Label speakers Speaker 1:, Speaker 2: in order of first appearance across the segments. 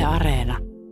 Speaker 1: Areena.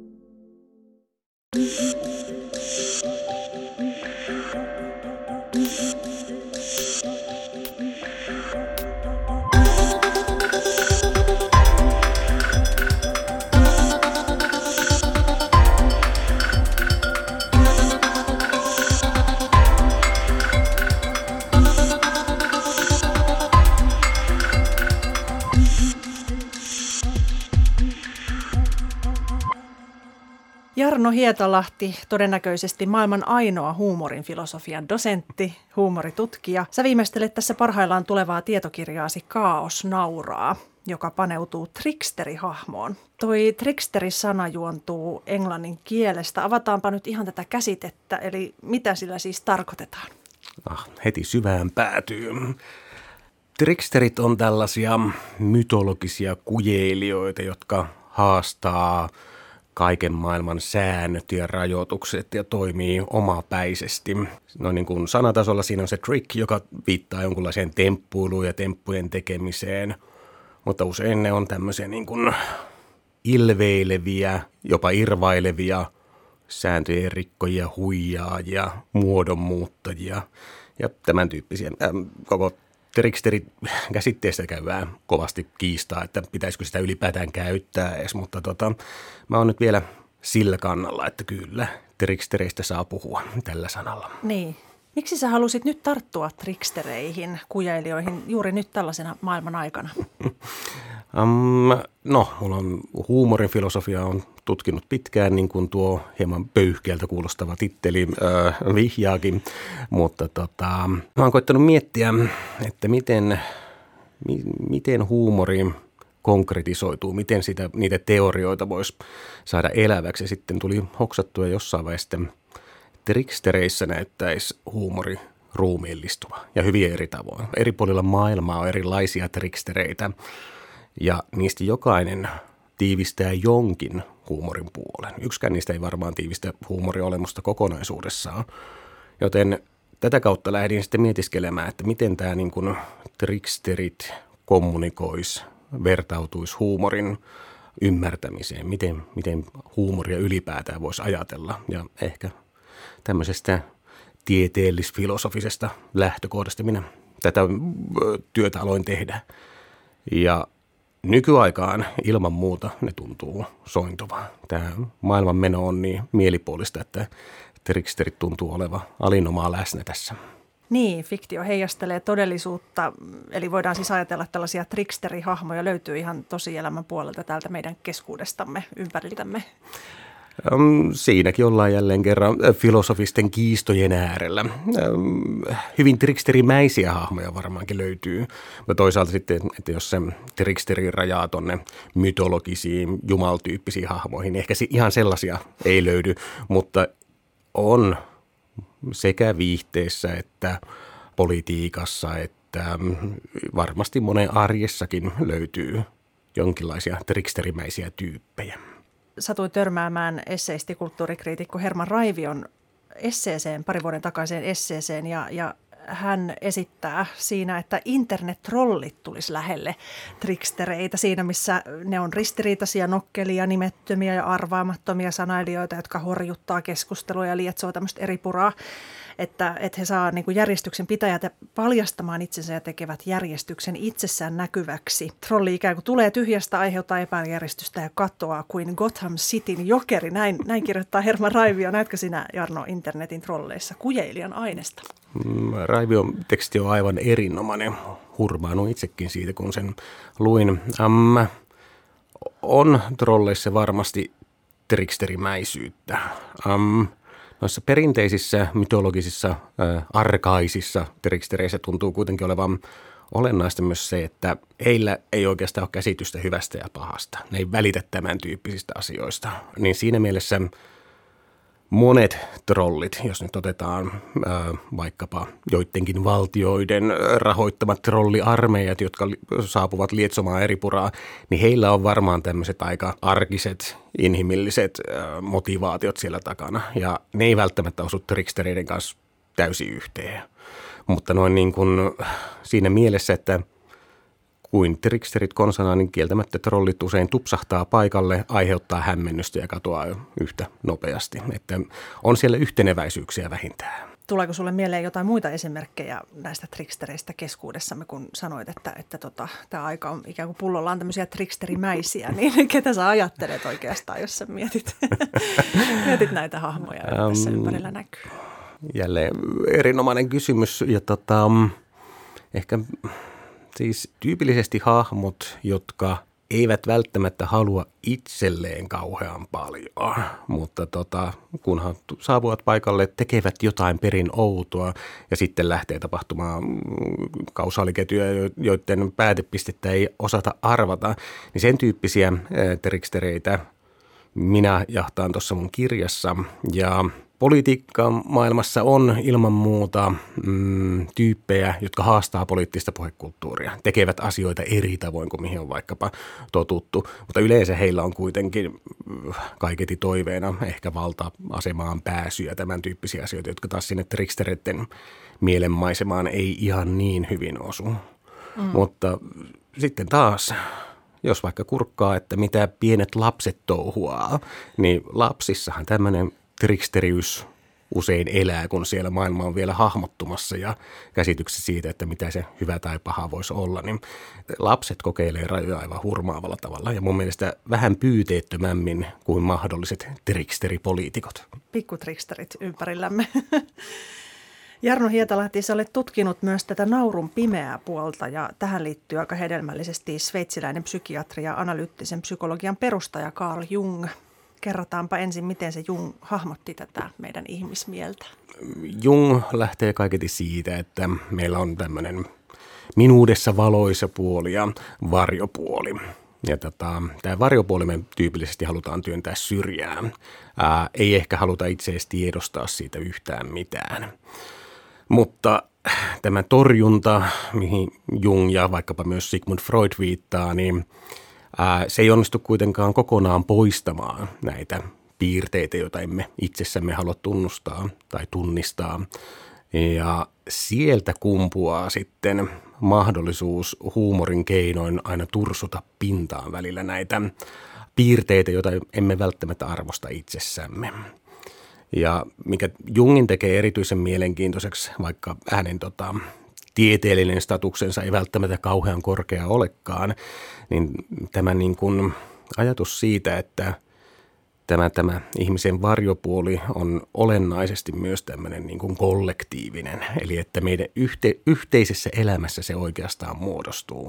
Speaker 2: Jarno Hietalahti, todennäköisesti maailman ainoa huumorin filosofian dosentti, huumoritutkija. Sä viimeistelet tässä parhaillaan tulevaa tietokirjaasi Kaos nauraa, joka paneutuu tricksterihahmoon. Toi tricksteri-sana juontuu englannin kielestä. Avataanpa nyt ihan tätä käsitettä, eli mitä sillä siis tarkoitetaan?
Speaker 3: Heti syvään päätyy. Tricksterit on tällaisia mytologisia kujeilijoita, jotka haastaa kaiken maailman säännöt ja rajoitukset ja toimii omapäisesti. No niin kuin sanatasolla siinä on se trick, joka viittaa jonkunlaiseen temppuiluun ja temppujen tekemiseen, mutta usein ne on tämmöisiä niin kuin ilveileviä, jopa irvailevia sääntöjen rikkojia, huijaajia, muodonmuuttajia ja tämän tyyppisiä. Koko tricksteri-käsitteestä käydään kovasti kiistaa, että pitäisikö sitä ylipäätään käyttää edes, mutta mä oon nyt vielä sillä kannalla, että kyllä trickstereistä saa puhua tällä sanalla.
Speaker 2: Niin. Miksi sä halusit nyt tarttua trickstereihin, kujailijoihin juuri nyt tällaisena maailman aikana?
Speaker 3: Mulla on huumorin filosofia on tutkinut pitkään, niin kuin tuo hieman pöyhkeältä kuulostava titteli vihjaakin, mutta mä oon koittanut miettiä, että miten huumori konkretisoituu, miten niitä teorioita voisi saada eläväksi. Ja sitten tuli hoksattua jossain vaiheessa, trickstereissä näyttäisi huumori ruumiillistuva ja hyvin eri tavoin. Eri puolilla maailmaa on erilaisia trickstereitä ja niistä jokainen tiivistää jonkin huumorin puolen. Yksikään niistä ei varmaan tiivistä huumoriolemusta kokonaisuudessaan, joten tätä kautta lähdin sitten mietiskelemään, että miten tämä niin kuin tricksterit kommunikoisi, vertautuisi huumorin ymmärtämiseen, miten huumoria ylipäätään voisi ajatella ja ehkä tämmöisestä tieteellis-filosofisesta lähtökohdasta minä tätä työtä aloin tehdä. Ja nykyaikaan ilman muuta ne tuntuu sointuvaa. Tämä maailman meno on niin mielipuolista, että tricksterit tuntuu olevan alinomaa läsnä tässä.
Speaker 2: Niin, fiktio heijastelee todellisuutta, eli voidaan siis ajatella, että tällaisia tricksterihahmoja löytyy ihan tosielämän puolelta täältä meidän keskuudestamme, ympäriltämme.
Speaker 3: Siinäkin ollaan jälleen kerran filosofisten kiistojen äärellä. Hyvin tricksterimäisiä hahmoja varmaankin löytyy, mutta toisaalta sitten, että jos se tricksteri rajaa tonne mytologisiin, jumaltyyppisiin hahmoihin, niin ehkä ihan sellaisia ei löydy, mutta on sekä viihteessä että politiikassa, että varmasti monen arjessakin löytyy jonkinlaisia tricksterimäisiä tyyppejä.
Speaker 2: Satuin törmäämään esseisti kulttuurikritiikko Herman Raivion esseeseen, pari vuoden takaiseen esseeseen, ja hän esittää siinä, että internet-trollit tulisi lähelle trickstereitä siinä, missä ne on ristiriitaisia, nokkelia, nimettömiä ja arvaamattomia sanailijoita, jotka horjuttaa keskustelua ja lietsoo tämmöistä eripuraa, että he saa niin kuin järjestyksen pitäjät paljastamaan itsensä ja tekevät järjestyksen itsessään näkyväksi. Trolli ikään kuin tulee tyhjästä, aiheuttaa epäjärjestystä ja katoaa kuin Gotham Cityn jokeri. Näin kirjoittaa Herman Raivio. Näetkö sinä, Jarno, internetin trolleissa kujeilijan ainesta?
Speaker 3: Raivion teksti on aivan erinomainen. Hurmaanut itsekin siitä, kun sen luin. On trolleissa varmasti tricksterimäisyyttä. Noissa perinteisissä mytologisissa, arkaisissa trickstereissä tuntuu kuitenkin olevan olennaista myös se, että heillä ei oikeastaan ole käsitystä hyvästä ja pahasta. Ne ei välitä tämän tyyppisistä asioista. Niin siinä mielessä monet trollit, jos nyt otetaan vaikkapa joidenkin valtioiden rahoittamat trolliarmeijat, jotka saapuvat lietsomaan eripuraa, niin heillä on varmaan tämmöiset aika arkiset, inhimilliset motivaatiot siellä takana. Ja ne ei välttämättä osu trickstereiden kanssa täysin yhteen. Mutta noin niin kuin siinä mielessä, että kuin tricksterit konsana, niin kieltämättä trollit usein tupsahtaa paikalle, aiheuttaa hämmennystä ja katoaa yhtä nopeasti. Että on siellä yhteneväisyyksiä vähintään.
Speaker 2: Tuleeko sulle mieleen jotain muita esimerkkejä näistä trickstereistä keskuudessamme, kun sanoit, että tämä aika on ikään kuin pullollaan tämmöisiä tricksterimäisiä, niin ketä sä ajattelet oikeastaan, jos sä mietit näitä hahmoja, joita tässä ympärillä näkyy?
Speaker 3: Jälleen erinomainen kysymys ja ehkä siis tyypillisesti hahmot, jotka eivät välttämättä halua itselleen kauhean paljon, mutta kunhan saapuvat paikalle, tekevät jotain perin outoa ja sitten lähtee tapahtumaan kausaaliketjuja, joiden päätepistettä ei osata arvata, niin sen tyyppisiä trickstereitä minä jahtaan tuossa mun kirjassa. Ja politiikkamaailmassa on ilman muuta tyyppejä, jotka haastaa poliittista puhekulttuuria, tekevät asioita eri tavoin kuin mihin on vaikkapa totuttu, mutta yleensä heillä on kuitenkin kaiketi toiveena ehkä valta-asemaan pääsy ja tämän tyyppisiä asioita, jotka taas sinne trickstereiden mielenmaisemaan ei ihan niin hyvin osu. Mutta sitten taas, jos vaikka kurkkaa, että mitä pienet lapset touhuaa, niin lapsissahan tämmöinen tricksteriys usein elää, kun siellä maailma on vielä hahmottumassa ja käsityksessä siitä, että mitä se hyvä tai paha voisi olla, niin lapset kokeilee rajoja aivan hurmaavalla tavalla ja mun mielestä vähän pyyteettömämmin kuin mahdolliset tricksteripoliitikot.
Speaker 2: Pikkutricksterit ympärillämme. Jarno Hietalahti, sä olet tutkinut myös tätä naurun pimeää puolta ja tähän liittyy aika hedelmällisesti sveitsiläinen psykiatri ja analyyttisen psykologian perustaja Carl Jung. Kerrotaanpa ensin, miten se Jung hahmotti tätä meidän ihmismieltä.
Speaker 3: Jung lähtee kaiketi siitä, että meillä on tämmöinen minuudessa valoisa puoli ja varjopuoli. Ja tämä varjopuoli me tyypillisesti halutaan työntää syrjään. Ei ehkä haluta itse edes tiedostaa siitä yhtään mitään. Mutta tämä torjunta, mihin Jung ja vaikkapa myös Sigmund Freud viittaa, niin se ei onnistu kuitenkaan kokonaan poistamaan näitä piirteitä, joita emme itsessämme halua tunnustaa tai tunnistaa. Ja sieltä kumpuaa sitten mahdollisuus huumorin keinoin aina tursuta pintaan välillä näitä piirteitä, joita emme välttämättä arvosta itsessämme. Ja mikä Jungin tekee erityisen mielenkiintoiseksi, vaikka hänen tieteellinen statuksensa ei välttämättä kauhean korkea olekaan, niin tämä niin kuin ajatus siitä, että tämä ihmisen varjopuoli on olennaisesti myös tämmöinen niin kuin kollektiivinen, eli että meidän yhteisessä elämässä se oikeastaan muodostuu.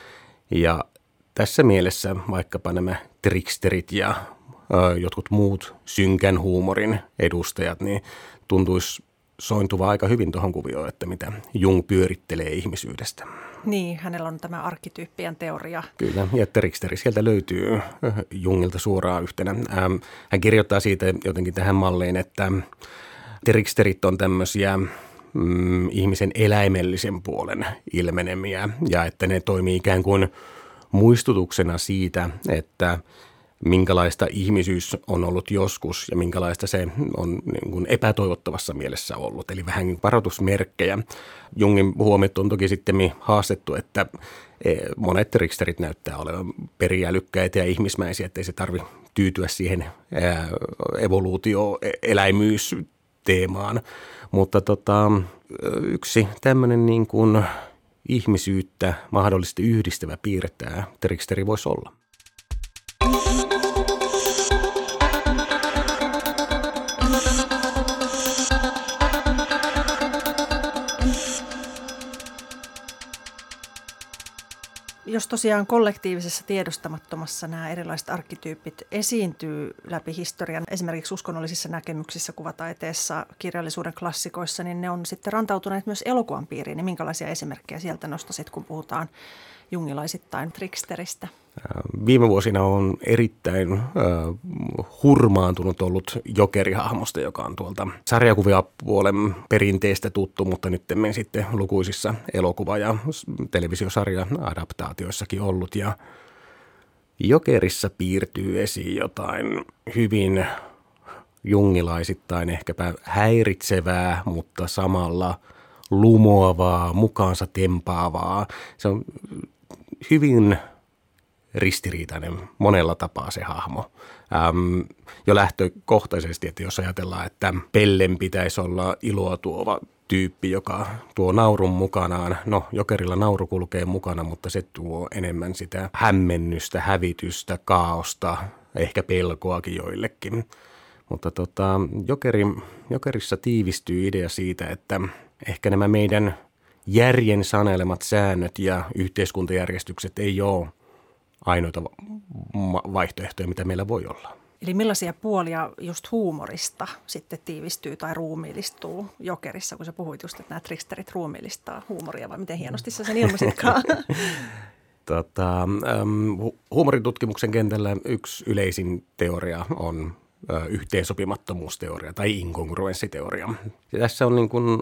Speaker 3: Ja tässä mielessä vaikkapa nämä tricksterit ja jotkut muut synkän huumorin edustajat, niin tuntuisi sointuva aika hyvin tuohon kuvioon, että mitä Jung pyörittelee ihmisyydestä.
Speaker 2: Niin, hänellä on tämä arkkityyppien teoria.
Speaker 3: Kyllä, ja tricksteri sieltä löytyy Jungilta suoraan yhtenä. Hän kirjoittaa siitä jotenkin tähän malliin, että tricksterit on tämmöisiä ihmisen eläimellisen puolen ilmenemiä, ja että ne toimii ikään kuin muistutuksena siitä, että minkälaista ihmisyys on ollut joskus ja minkälaista se on niin kuin epätoivottavassa mielessä ollut. Eli vähän varoitusmerkkejä. Jungin huomiot on toki sitten haastettu, että monet tricksterit näyttää olevan periälykkäitä ja ihmismäisiä, ettei se tarvitse tyytyä siihen evoluutio-eläimyysteemaan. Mutta yksi tämmöinen niin kuin ihmisyyttä mahdollisesti yhdistävä piirre tämä tricksteri voisi olla.
Speaker 2: Jos tosiaan kollektiivisessa tiedostamattomassa nämä erilaiset arkkityypit esiintyy läpi historian, esimerkiksi uskonnollisissa näkemyksissä, kuvataiteessa, kirjallisuuden klassikoissa, niin ne on sitten rantautuneet myös elokuvan piiriin. Niin minkälaisia esimerkkejä sieltä nostaisit, kun puhutaan jungilaisittain tricksteristä?
Speaker 3: Viime vuosina on erittäin hurmaantunut ollut Jokeri-hahmosta, joka on tuolta sarjakuvapuolen perinteestä tuttu, mutta nyt sitten lukuisissa elokuva- ja televisiosarja-adaptaatioissakin ollut. Ja Jokerissa piirtyy esiin jotain hyvin jungilaisittain ehkäpä häiritsevää, mutta samalla lumoavaa, mukaansa tempaavaa. Se on hyvin ristiriitainen monella tapaa se hahmo. Jo lähtökohtaisesti, että jos ajatellaan, että Pellen pitäisi olla iloa tuova tyyppi, joka tuo naurun mukanaan. No, Jokerilla nauru kulkee mukana, mutta se tuo enemmän sitä hämmennystä, hävitystä, kaaosta, ehkä pelkoakin joillekin. Mutta Jokerissa tiivistyy idea siitä, että ehkä nämä meidän järjen sanelemat säännöt ja yhteiskuntajärjestykset ei ole ainoita vaihtoehtoja, mitä meillä voi olla.
Speaker 2: Eli millaisia puolia just huumorista sitten tiivistyy tai ruumiillistuu Jokerissa, kun sä puhuit just, että nämä tricksterit ruumiillistaa huumoria, vai miten hienosti sä sen ilmaisitkaan?
Speaker 3: Huumoritutkimuksen kentällä yksi yleisin teoria on yhteensopimattomuusteoria tai inkongruenssiteoria. Ja tässä on niin kuin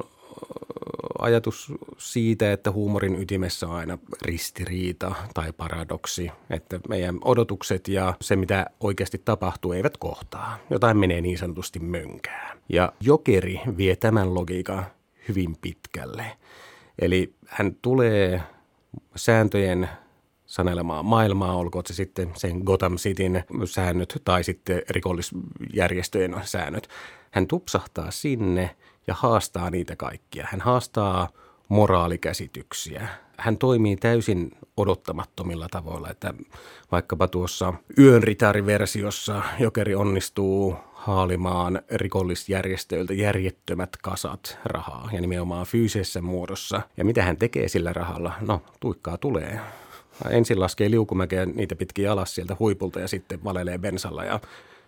Speaker 3: ajatus siitä, että huumorin ytimessä on aina ristiriita tai paradoksi, että meidän odotukset ja se, mitä oikeasti tapahtuu, eivät kohtaa. Jotain menee niin sanotusti mönkään. Ja Jokeri vie tämän logiikan hyvin pitkälle. Eli hän tulee sääntöjen sanelemaan maailmaa, olkoon se sitten sen Gotham Cityn säännöt tai sitten rikollisjärjestöjen säännöt. Hän tupsahtaa sinne ja haastaa niitä kaikkia. Hän haastaa moraalikäsityksiä. Hän toimii täysin odottamattomilla tavoilla, että vaikkapa tuossa Yön ritariversiossa Jokeri onnistuu haalimaan rikollisjärjestöiltä järjettömät kasat rahaa ja nimenomaan fyysisessä muodossa. Ja mitä hän tekee sillä rahalla? No, tuikkaa tulee. Ensin laskee liukumäkeä niitä pitkin alas sieltä huipulta ja sitten valelee bensalla ja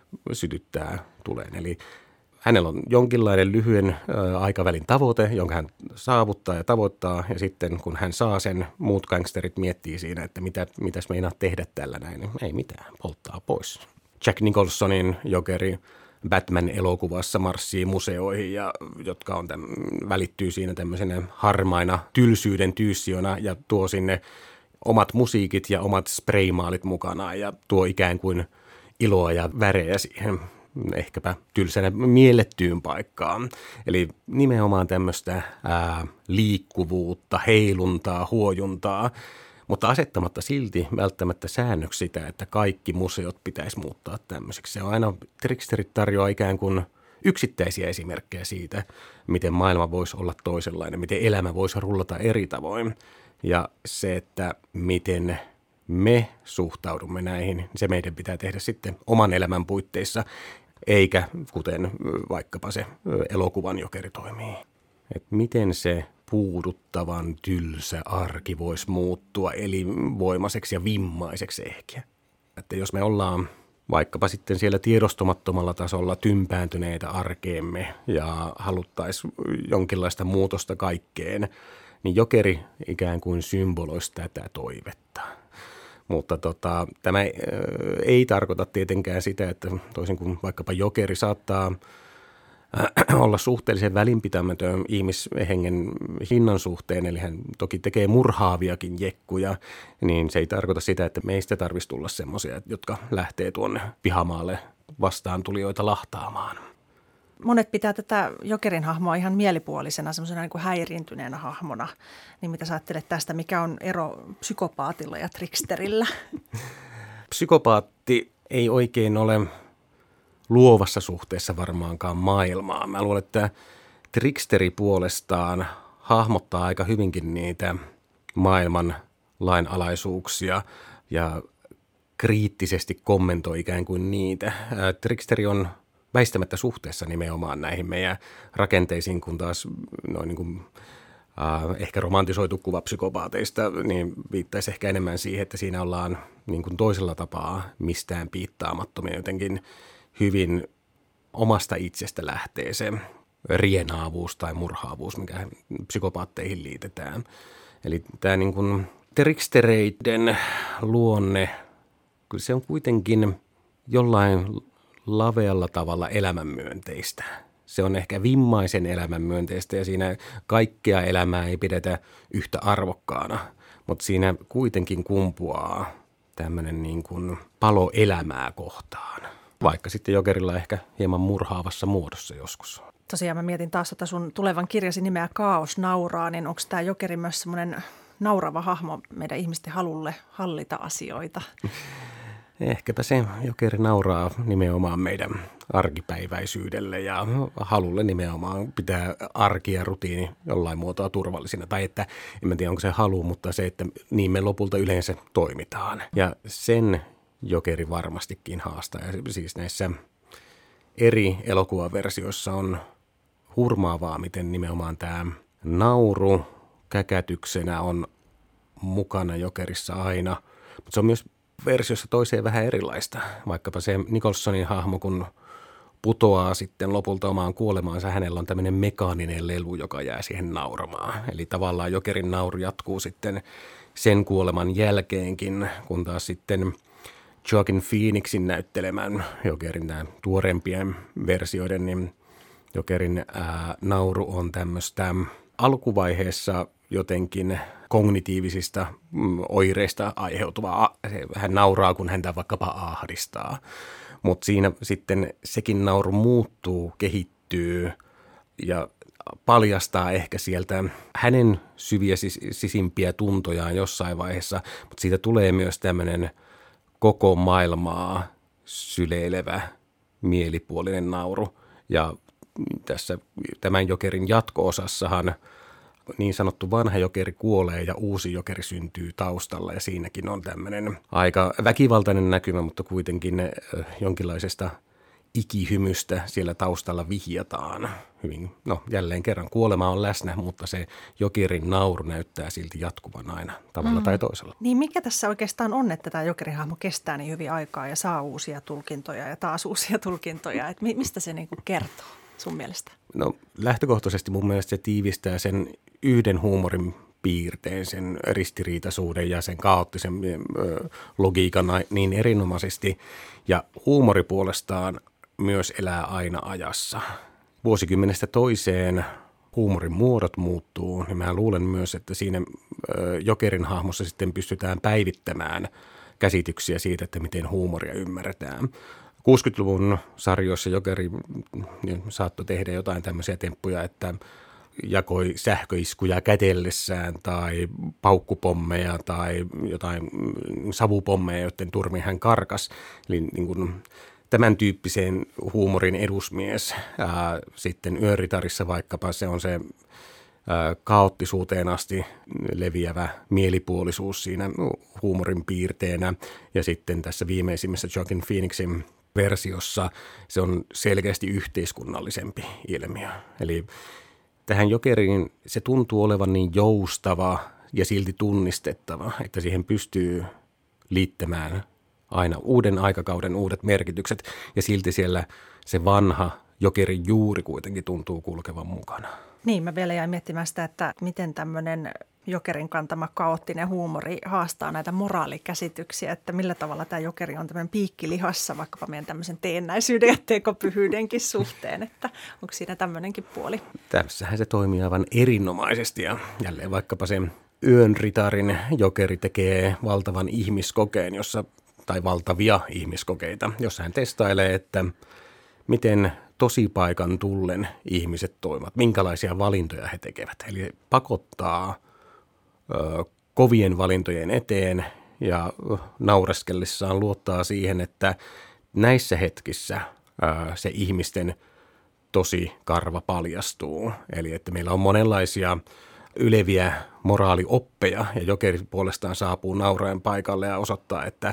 Speaker 3: sytyttää tuleen. Eli hänellä on jonkinlainen lyhyen aikavälin tavoite, jonka hän saavuttaa ja tavoittaa, ja sitten kun hän saa sen, muut gangsterit miettii siinä, että mitäs meinaa tehdä tällä näin, niin ei mitään, polttaa pois. Jack Nicholsonin Jokeri Batman-elokuvassa marssii museoihin, jotka välittyy siinä tämmöisenä harmaina tylsyyden tyyssiona ja tuo sinne omat musiikit ja omat spraymaalit mukanaan ja tuo ikään kuin iloa ja värejä siihen ehkäpä tylsänä miellettyyn paikkaan. Eli nimenomaan tämmöistä liikkuvuutta, heiluntaa, huojuntaa, mutta asettamatta silti välttämättä säännöksi sitä, että kaikki museot pitäisi muuttaa tämmöiseksi. Se on aina, tricksterit tarjoaa ikään kuin yksittäisiä esimerkkejä siitä, miten maailma voisi olla toisenlainen, miten elämä voisi rullata eri tavoin. Ja se, että miten me suhtaudumme näihin, se meidän pitää tehdä sitten oman elämän puitteissa, eikä kuten vaikkapa se elokuvan Jokeri toimii. Et miten se puuduttavan tylsä arki voisi muuttua elinvoimaiseksi ja vimmaiseksi ehkä. Että jos me ollaan vaikkapa sitten siellä tiedostamattomalla tasolla tympääntyneitä arkeemme ja haluttaisiin jonkinlaista muutosta kaikkeen, niin Jokeri ikään kuin symboloisi tätä toivetta. Mutta tämä ei tarkoita tietenkään sitä, että toisin kuin vaikkapa Jokeri saattaa olla suhteellisen välinpitämätön ihmishengen hinnan suhteen, eli hän toki tekee murhaaviakin jekkuja, niin se ei tarkoita sitä, että meistä tarvitsisi tulla semmoisia, jotka lähtee tuonne pihamaalle vastaan tulijoita lahtaamaan.
Speaker 2: Monet pitää tätä Jokerin hahmoa ihan mielipuolisena, semmoisena niin kuin häiriintyneenä hahmona. Niin mitä sä ajattelet tästä, mikä on ero psykopaatilla ja tricksterillä?
Speaker 3: Psykopaatti ei oikein ole luovassa suhteessa varmaankaan maailmaa. Mä luulen, että tricksteri puolestaan hahmottaa aika hyvinkin niitä maailman lainalaisuuksia ja kriittisesti kommentoi ikään kuin niitä. Tricksteri on väistämättä suhteessa nimenomaan näihin meidän rakenteisiin, kun taas noin niin kuin, ehkä romantisoitu kuva psykopaateista, niin viittaisi ehkä enemmän siihen, että siinä ollaan niin kuin toisella tapaa mistään piittaamattomia, jotenkin hyvin omasta itsestä lähtee se rienaavuus tai murhaavuus, mikä psykopaatteihin liitetään. Eli tämä niin kuin trickstereiden luonne, se on kuitenkin jollain lavealla tavalla elämänmyönteistä. Se on ehkä vimmaisen elämänmyönteistä ja siinä kaikkea elämää ei pidetä yhtä arvokkaana, mutta siinä kuitenkin kumpuaa tämmöinen niin kuin palo elämää kohtaan, vaikka sitten Jokerilla ehkä hieman murhaavassa muodossa joskus.
Speaker 2: Tosiaan mä mietin taas sun tulevan kirjasi nimeä Kaos nauraa, niin onko tämä Jokeri myös semmoinen naurava hahmo meidän ihmisten halulle hallita asioita?
Speaker 3: Ehkäpä se jokeri nauraa nimenomaan meidän arkipäiväisyydelle ja halulle nimenomaan pitää arki ja rutiini jollain muotoa turvallisina. Tai että, en tiedä onko se halu, mutta se, että niin me lopulta yleensä toimitaan. Ja sen jokeri varmastikin haastaa. Ja siis näissä eri elokuvaversioissa on hurmaavaa, miten nimenomaan tämä nauru käkätyksenä on mukana jokerissa aina. Mutta se on myös versiossa toiseen vähän erilaista. Vaikkapa se Nicholsonin hahmo, kun putoaa sitten lopulta omaan kuolemaansa, hänellä on tämmöinen mekaaninen lelu, joka jää siihen nauramaan. Eli tavallaan jokerin nauru jatkuu sitten sen kuoleman jälkeenkin, kun taas sitten Joaquin Phoenixin näyttelemän jokerin, nämä tuorempien versioiden, niin jokerin nauru on tämmöistä alkuvaiheessa jotenkin kognitiivisista oireista aiheutuvaa. Hän nauraa, kun häntä vaikkapa ahdistaa. Mutta siinä sitten sekin nauru muuttuu, kehittyy ja paljastaa ehkä sieltä hänen syviä sisimpiä tuntojaan jossain vaiheessa. Mutta siitä tulee myös tämmöinen koko maailmaa syleilevä mielipuolinen nauru. Ja tässä tämän jokerin jatko-osassahan niin sanottu vanha jokeri kuolee ja uusi jokeri syntyy taustalla ja siinäkin on tämmöinen aika väkivaltainen näkymä, mutta kuitenkin jonkinlaisesta ikihymystä siellä taustalla vihjataan. Hyvin, jälleen kerran kuolema on läsnä, mutta se jokerin nauru näyttää silti jatkuvan aina tavalla tai toisella.
Speaker 2: Niin mikä tässä oikeastaan on, että tämä jokerihahmo kestää niin hyvin aikaa ja saa uusia tulkintoja ja taas uusia tulkintoja? Et mistä se niinku kertoo sun mielestä? No
Speaker 3: lähtökohtaisesti mun mielestä se tiivistää sen yhden huumorin piirteen, sen ristiriitaisuuden ja sen kaoottisen logiikan niin erinomaisesti. Ja huumori puolestaan myös elää aina ajassa. Vuosikymmenestä toiseen huumorin muodot muuttuu, niin mä luulen myös, että siinä jokerin hahmossa sitten pystytään päivittämään käsityksiä siitä, että miten huumoria ymmärretään. 60-luvun sarjoissa jokeri saattoi tehdä jotain tämmöisiä temppuja, että jakoi sähköiskuja kätellessään tai paukkupommeja tai jotain savupommeja, joiden turmin hän karkas. Eli niin kuin tämän tyyppiseen huumorin edusmies. Sitten Yöritarissa vaikkapa se on se kaoottisuuteen asti leviävä mielipuolisuus siinä huumorin piirteenä. Ja sitten tässä viimeisimmässä Joaquin Phoenixin versiossa se on selkeästi yhteiskunnallisempi ilmiö. Eli tähän jokeriin se tuntuu olevan niin joustava ja silti tunnistettava, että siihen pystyy liittämään aina uuden aikakauden uudet merkitykset ja silti siellä se vanha jokerin juuri kuitenkin tuntuu kulkevan mukana.
Speaker 2: Niin, mä vielä jäin miettimään sitä, että miten tämmöinen jokerin kantama kaoottinen huumori haastaa näitä moraalikäsityksiä, että millä tavalla tämä jokeri on tämmöinen piikki lihassa vaikkapa meidän tämmöisen teennäisyyden ja tekopyhyydenkin suhteen, että onko siinä tämmöinenkin puoli?
Speaker 3: Tässähän se toimii aivan erinomaisesti ja jälleen vaikkapa se Yönritarin jokeri tekee valtavan ihmiskokeen, tai valtavia ihmiskokeita, jossa hän testailee, että miten tosipaikan tullen ihmiset toimivat, minkälaisia valintoja he tekevät. Eli pakottaa kovien valintojen eteen ja naureskellessaan luottaa siihen, että näissä hetkissä se ihmisten tosi karva paljastuu. Eli että meillä on monenlaisia yleviä moraalioppeja ja jokeri puolestaan saapuu nauraen paikalle ja osoittaa, että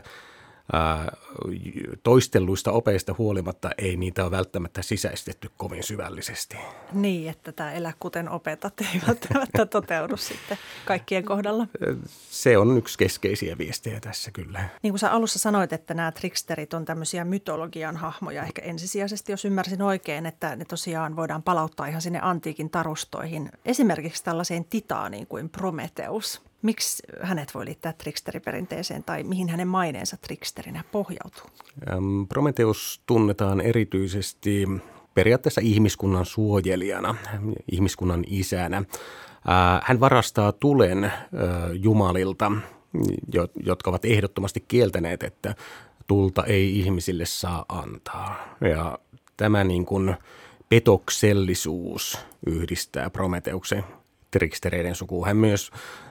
Speaker 3: toistelluista opeista huolimatta ei niitä ole välttämättä sisäistetty kovin syvällisesti.
Speaker 2: Niin, että tämä elä kuten opetat ei välttämättä toteudu sitten kaikkien kohdalla.
Speaker 3: Se on yksi keskeisiä viestejä tässä kyllä.
Speaker 2: Niin kuin sä alussa sanoit, että nämä tricksterit on tämmöisiä mytologian hahmoja, ehkä ensisijaisesti, jos ymmärsin oikein, että ne tosiaan voidaan palauttaa ihan sinne antiikin tarustoihin. Esimerkiksi tällaiseen titaaniin kuin Prometheus. Miksi hänet voi liittää tricksteriperinteeseen tai mihin hänen maineensa tricksterinä pohjautuu?
Speaker 3: Prometheus tunnetaan erityisesti periaatteessa ihmiskunnan suojelijana, ihmiskunnan isänä. Hän varastaa tulen jumalilta, jotka ovat ehdottomasti kieltäneet, että tulta ei ihmisille saa antaa. Ja tämä niin kuin petoksellisuus yhdistää Prometheuksen trikstereiden suku. Hän myös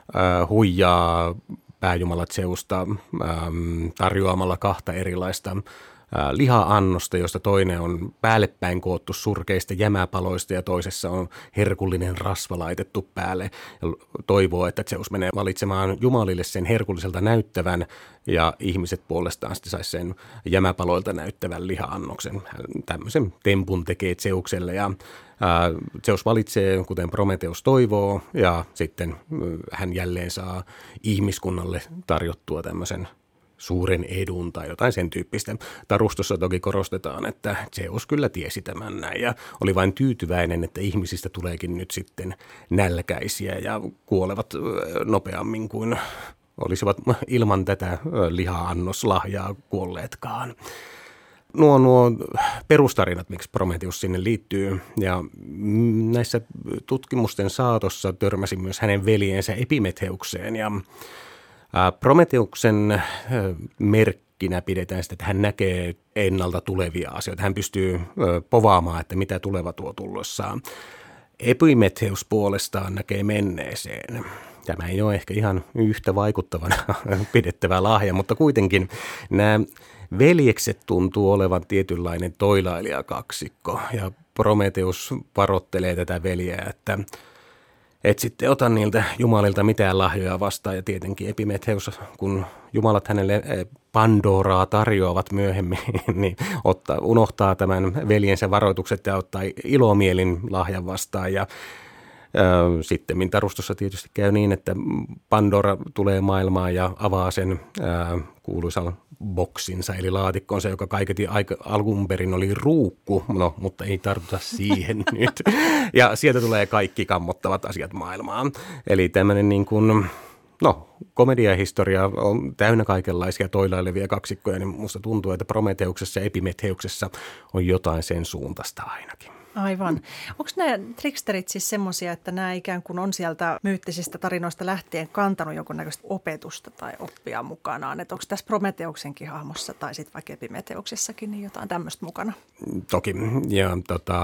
Speaker 3: huijaa pääjumala Zeusta tarjoamalla 2 erilaista liha-annosta, josta toinen on päällepäin koottu surkeista jämäpaloista ja toisessa on herkullinen rasva laitettu päälle. Ja toivoo, että Zeus menee valitsemaan jumalille sen herkulliselta näyttävän ja ihmiset puolestaan sitten saisi sen jämäpaloilta näyttävän liha-annoksen. Hän tämmöisen tempun tekee Zeukselle ja Zeus valitsee, kuten Prometheus toivoo, ja sitten hän jälleen saa ihmiskunnalle tarjottua tämmöisen suuren edun tai jotain sen tyyppistä. Tarustossa toki korostetaan, että Zeus kyllä tiesi tämän näin ja oli vain tyytyväinen, että ihmisistä tuleekin nyt sitten nälkäisiä ja kuolevat nopeammin kuin olisivat ilman tätä liha-annoslahjaa kuolleetkaan. Nuo perustarinat, miksi Prometheus sinne liittyy, ja näissä tutkimusten saatossa törmäsin myös hänen veljensä Epimetheukseen, ja Prometheuksen merkkinä pidetään sitä, että hän näkee ennalta tulevia asioita. Hän pystyy povaamaan, että mitä tuleva tuo tullessaan. Epimetheus puolestaan näkee menneeseen. Tämä ei ole ehkä ihan yhtä vaikuttavana pidettävä lahja, mutta kuitenkin nämä veljekset tuntuu olevan tietynlainen toilailijakaksikko. Ja Prometheus varoittelee tätä veljeä, että et sitten ota niiltä jumalilta mitään lahjoja vastaan, ja tietenkin Epimetheus, kun jumalat hänelle Pandoraa tarjoavat myöhemmin, niin unohtaa tämän veljensä varoitukset ja ottaa ilomielin lahjan vastaan. Ja sitten tarustossa tietysti käy niin, että Pandora tulee maailmaan ja avaa sen kuuluisan boksinsa, eli laatikkonsa, joka kaiketi alun perin oli ruukku, no, mutta ei tartuta siihen nyt. Ja sieltä tulee kaikki kammottavat asiat maailmaan. Eli tämmöinen niin kuin, komediahistoria on täynnä kaikenlaisia toilailevia kaksikkoja, niin musta tuntuu, että Prometheuksessa ja Epimetheuksessa on jotain sen suuntaista ainakin.
Speaker 2: Aivan. Onko nämä triksterit siis semmoisia, että nämä ikään kuin on sieltä myyttisistä tarinoista lähtien kantanut jonkunnäköistä opetusta tai oppia mukanaan? Että onko tässä Prometheuksenkin hahmossa tai sitten vaikka Epimetheuksessakin niin jotain tämmöistä mukana? Toki.
Speaker 3: Ja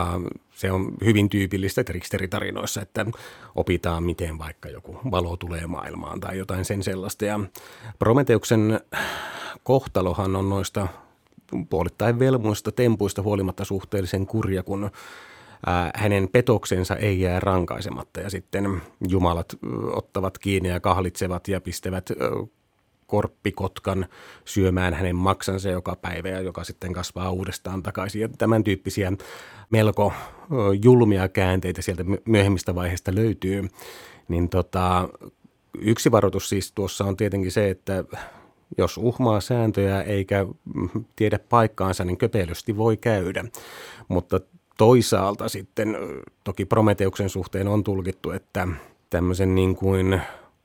Speaker 3: se on hyvin tyypillistä triksteritarinoissa, että opitaan, miten vaikka joku valo tulee maailmaan tai jotain sen sellaista. Ja Prometheuksen kohtalohan on noista puolittain velmuista tempuista huolimatta suhteellisen kurja, kun hänen petoksensa ei jää rankaisematta ja sitten jumalat ottavat kiinni ja kahlitsevat ja pistävät korppikotkan syömään hänen maksansa joka päivä ja joka sitten kasvaa uudestaan takaisin. Ja tämän tyyppisiä melko julmia käänteitä sieltä myöhemmistä vaiheista löytyy. Niin yksi varoitus siis tuossa on tietenkin se, että jos uhmaa sääntöjä eikä tiedä paikkaansa, niin köpelösti voi käydä. Mutta toisaalta sitten toki Prometheuksen suhteen on tulkittu, että tämmöisen niin kuin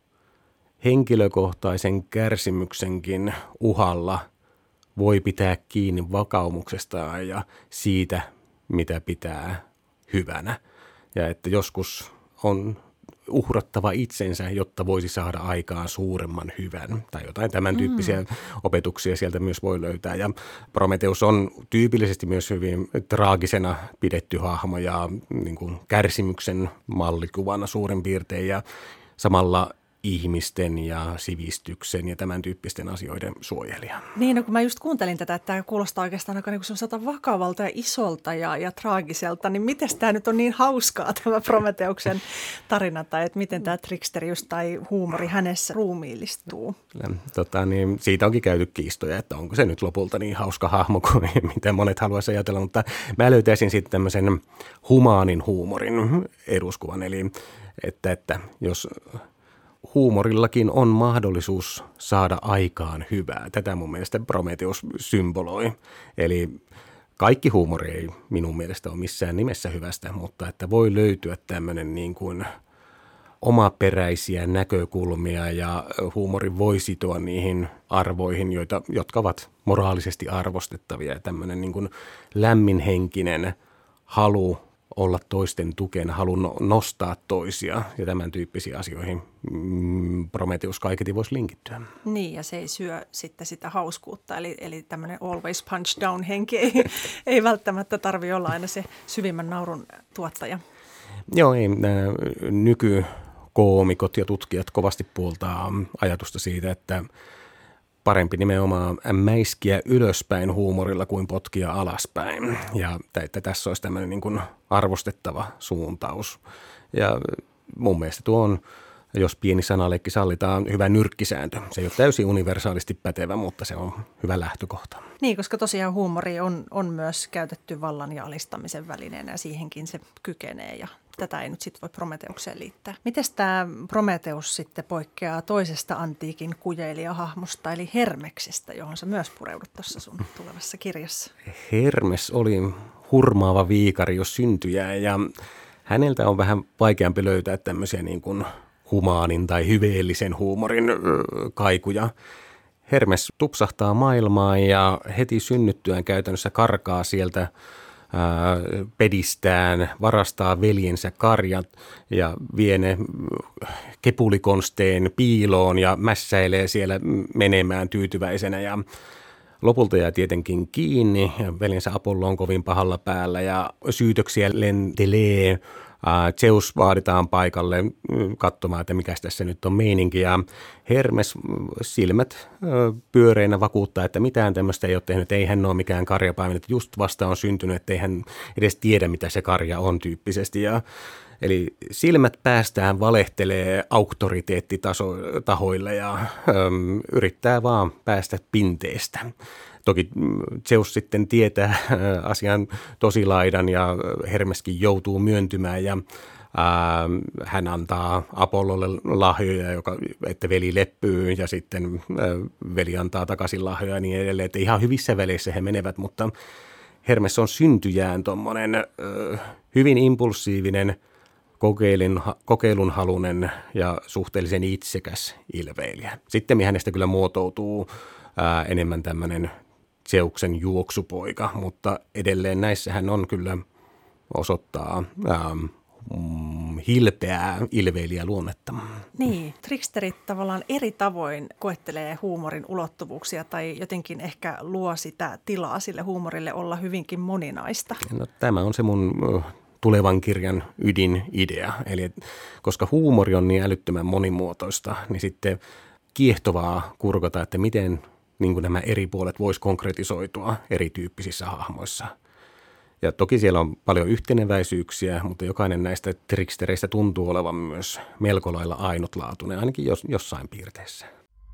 Speaker 3: henkilökohtaisen kärsimyksenkin uhalla voi pitää kiinni vakaumuksestaan ja siitä, mitä pitää hyvänä. Ja että joskus on uhrattava itsensä, jotta voisi saada aikaan suuremman hyvän. Tai jotain tämän tyyppisiä opetuksia sieltä myös voi löytää. Ja Prometheus on tyypillisesti myös hyvin traagisena pidetty hahmo ja niin kuin kärsimyksen mallikuvana suurin piirtein ja samalla ihmisten ja sivistyksen ja tämän tyyppisten asioiden suojelija.
Speaker 2: Niin, no kun mä just kuuntelin tätä, että tämä kuulostaa oikeastaan aika niin semmoiselta vakavalta ja isolta ja traagiselta, niin miten tämä nyt on niin hauskaa tämä Prometheuksen tarina, tai että miten tämä triksterius tai huumori hänessä ruumiillistuu?
Speaker 3: Niin siitä onkin käyty kiistoja, että onko se nyt lopulta niin hauska hahmo kuin mitä monet haluaisivat ajatella, mutta mä löytäisin sitten tämmöisen humaanin huumorin eduskuvan, eli että jos huumorillakin on mahdollisuus saada aikaan hyvää. Tätä mun mielestä Prometheus symboloi. Eli kaikki huumori ei minun mielestä ole missään nimessä hyvästä, mutta että voi löytyä tämmöinen niin kuin omaperäisiä näkökulmia ja huumori voi sitoa niihin arvoihin, jotka ovat moraalisesti arvostettavia. Ja tämmöinen niin kuin lämminhenkinen halu olla toisten tukena, halu nostaa toisia ja tämän tyyppisiin asioihin Prometheus kaiketi voisi linkittyä.
Speaker 2: Niin, ja se ei syö sitten sitä hauskuutta, eli tämmöinen always punch down -henki ei välttämättä tarvitse olla aina se syvimmän naurun tuottaja.
Speaker 3: Joo, ei, nämä nykykoomikot ja tutkijat kovasti puoltaa ajatusta siitä, että parempi nimenomaan mäiskiä ylöspäin huumorilla kuin potkia alaspäin. Ja että tässä olisi tämmöinen niin kuin arvostettava suuntaus. Ja mun mielestä tuo on, jos pieni sanaleikki sallitaan, hyvä nyrkkisääntö. Se ei ole täysin universaalisti pätevä, mutta se on hyvä lähtökohta.
Speaker 2: Niin, koska tosiaan huumori on myös käytetty vallan ja alistamisen välineenä ja siihenkin se kykenee ja tätä ei nyt sitten voi Prometheukseen liittää. Miten tämä Prometheus sitten poikkeaa toisesta antiikin kujeilijahahmosta eli Hermeksestä, johon sä myös pureudut tuossa sun tulevassa kirjassa?
Speaker 3: Hermes oli hurmaava viikari jo syntyjään ja häneltä on vähän vaikeampi löytää tämmöisiä niin kuin humaanin tai hyveellisen huumorin kaikuja. Hermes tupsahtaa maailmaan ja heti synnyttyään käytännössä karkaa sieltä pedistään, varastaa veljensä karjat ja vie ne kepulikonstein piiloon ja mässäilee siellä menemään tyytyväisenä ja lopulta jää tietenkin kiinni ja veljensä Apollo on kovin pahalla päällä ja syytöksiä lentelee. Zeus vaaditaan paikalle katsomaan, että mikä tässä nyt on meininki ja Hermes silmät pyöreinä vakuuttaa, että mitään tämmöistä ei ole tehnyt, ei hän ole mikään karjapäivä, että just vasta on syntynyt, että ei hän edes tiedä, mitä se karja on tyyppisesti eli silmät päästään valehtelee auktoriteettitahoille ja yrittää vaan päästä pinteestä. Toki Zeus sitten tietää asian tosilaidan ja Hermeskin joutuu myöntymään ja hän antaa Apollolle lahjoja, että veli leppyy ja sitten veli antaa takaisin lahjoja ja niin edelleen. Että ihan hyvissä väleissä he menevät, mutta Hermes on syntyjään tuommoinen hyvin impulsiivinen, kokeilunhalunen ja suhteellisen itsekäs ilveilijä. Sitten hänestä kyllä muotoutuu enemmän tämmöinen Zeuksen juoksupoika, mutta edelleen näissä hän on kyllä osoittaa hilpeää ilveilijäluonnetta.
Speaker 2: Niin, tricksterit tavallaan eri tavoin koettelee huumorin ulottuvuuksia tai jotenkin ehkä luo sitä tilaa sille huumorille olla hyvinkin moninaista.
Speaker 3: No, tämä on se mun tulevan kirjan ydinidea, eli koska huumori on niin älyttömän monimuotoista, niin sitten kiehtovaa kurkata, että miten niin kuin nämä eri puolet vois konkretisoitua erityyppisissä hahmoissa. Ja toki siellä on paljon yhteneväisyyksiä, mutta jokainen näistä trickstereistä tuntuu olevan myös melko lailla ainutlaatuinen, ainakin jossain piirteessä.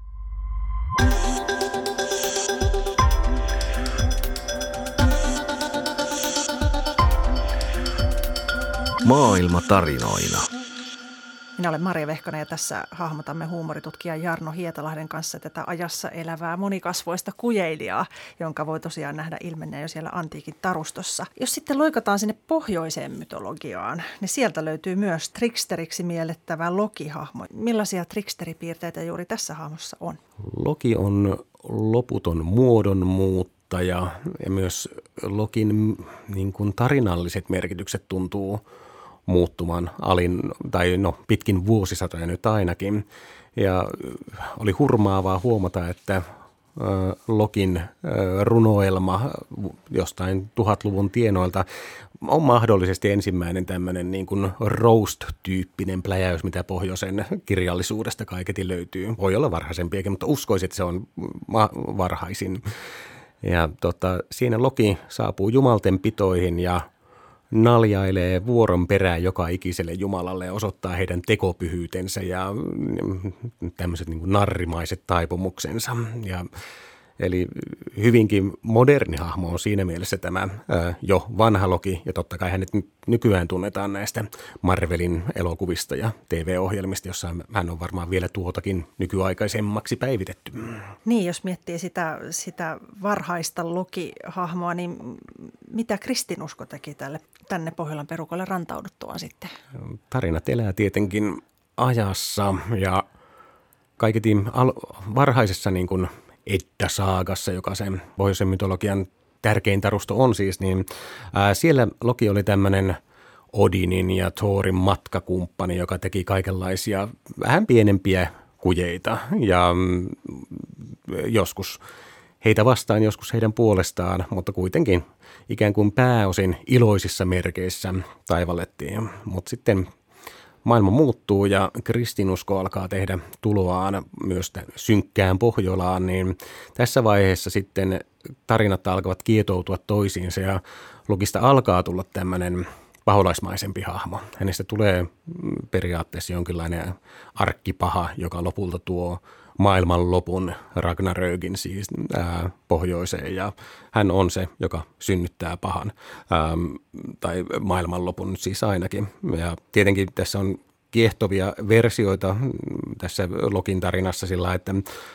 Speaker 1: Maailma tarinoina.
Speaker 2: Minä olen Marja Vehkonen ja tässä hahmotamme huumoritutkija Jarno Hietalahden kanssa tätä ajassa elävää monikasvoista kujeilijaa, jonka voi tosiaan nähdä ilmenneen jo siellä antiikin tarustossa. Jos sitten loikataan sinne pohjoiseen mytologiaan, niin sieltä löytyy myös tricksteriksi miellettävä Loki-hahmo. Millaisia tricksteripiirteitä juuri tässä hahmossa on?
Speaker 3: Loki on loputon muodonmuuttaja ja myös Lokin niin kuin tarinalliset merkitykset tuntuu muuttumaan pitkin vuosisatoja nyt ainakin. Ja oli hurmaavaa huomata, että Lokin runoelma jostain 1000-luvun tienoilta on mahdollisesti ensimmäinen tämmöinen niin kuin roast-tyyppinen pläjäys, mitä pohjoisen kirjallisuudesta kaiketi löytyy. Voi olla varhaisempiakin, mutta uskoisin, että se on varhaisin. Ja siinä Loki saapuu jumalten pitoihin ja naljailee vuoron perään joka ikiselle jumalalle ja osoittaa heidän tekopyhyytensä ja tämmöiset niin kuin narrimaiset taipumuksensa. Eli hyvinkin moderni hahmo on siinä mielessä tämä jo vanha Loki, ja totta kai hänet nykyään tunnetaan näistä Marvelin elokuvista ja TV-ohjelmista, jossa hän on varmaan vielä tuotakin nykyaikaisemmaksi päivitetty.
Speaker 2: Niin, jos miettii sitä varhaista Loki-hahmoa, niin mitä kristinusko teki tänne Pohjolan perukolle rantauduttuaan sitten?
Speaker 3: Tarinat elää tietenkin ajassa, ja kaiketi varhaisessa niin kuin Edda-saagassa, joka sen pohjoisen mytologian tärkein tarusto on siis, niin siellä Loki oli tämmöinen Odinin ja Thorin matkakumppani, joka teki kaikenlaisia vähän pienempiä kujeita ja joskus heitä vastaan, joskus heidän puolestaan, mutta kuitenkin ikään kuin pääosin iloisissa merkeissä taivallettiin. Mutta sitten maailma muuttuu ja kristinusko alkaa tehdä tuloaan myös synkkään Pohjolaan, niin tässä vaiheessa sitten tarinat alkavat kietoutua toisiinsa ja Lokista alkaa tulla tämmöinen paholaismaisempi hahmo. Hänestä tulee periaatteessa jonkinlainen arkkipaha, joka lopulta tuo maailmanlopun Ragnarökin siis pohjoiseen, ja hän on se, joka synnyttää pahan, tai maailmanlopun siis ainakin. Ja tietenkin tässä on kiehtovia versioita tässä Lokin tarinassa sillä, että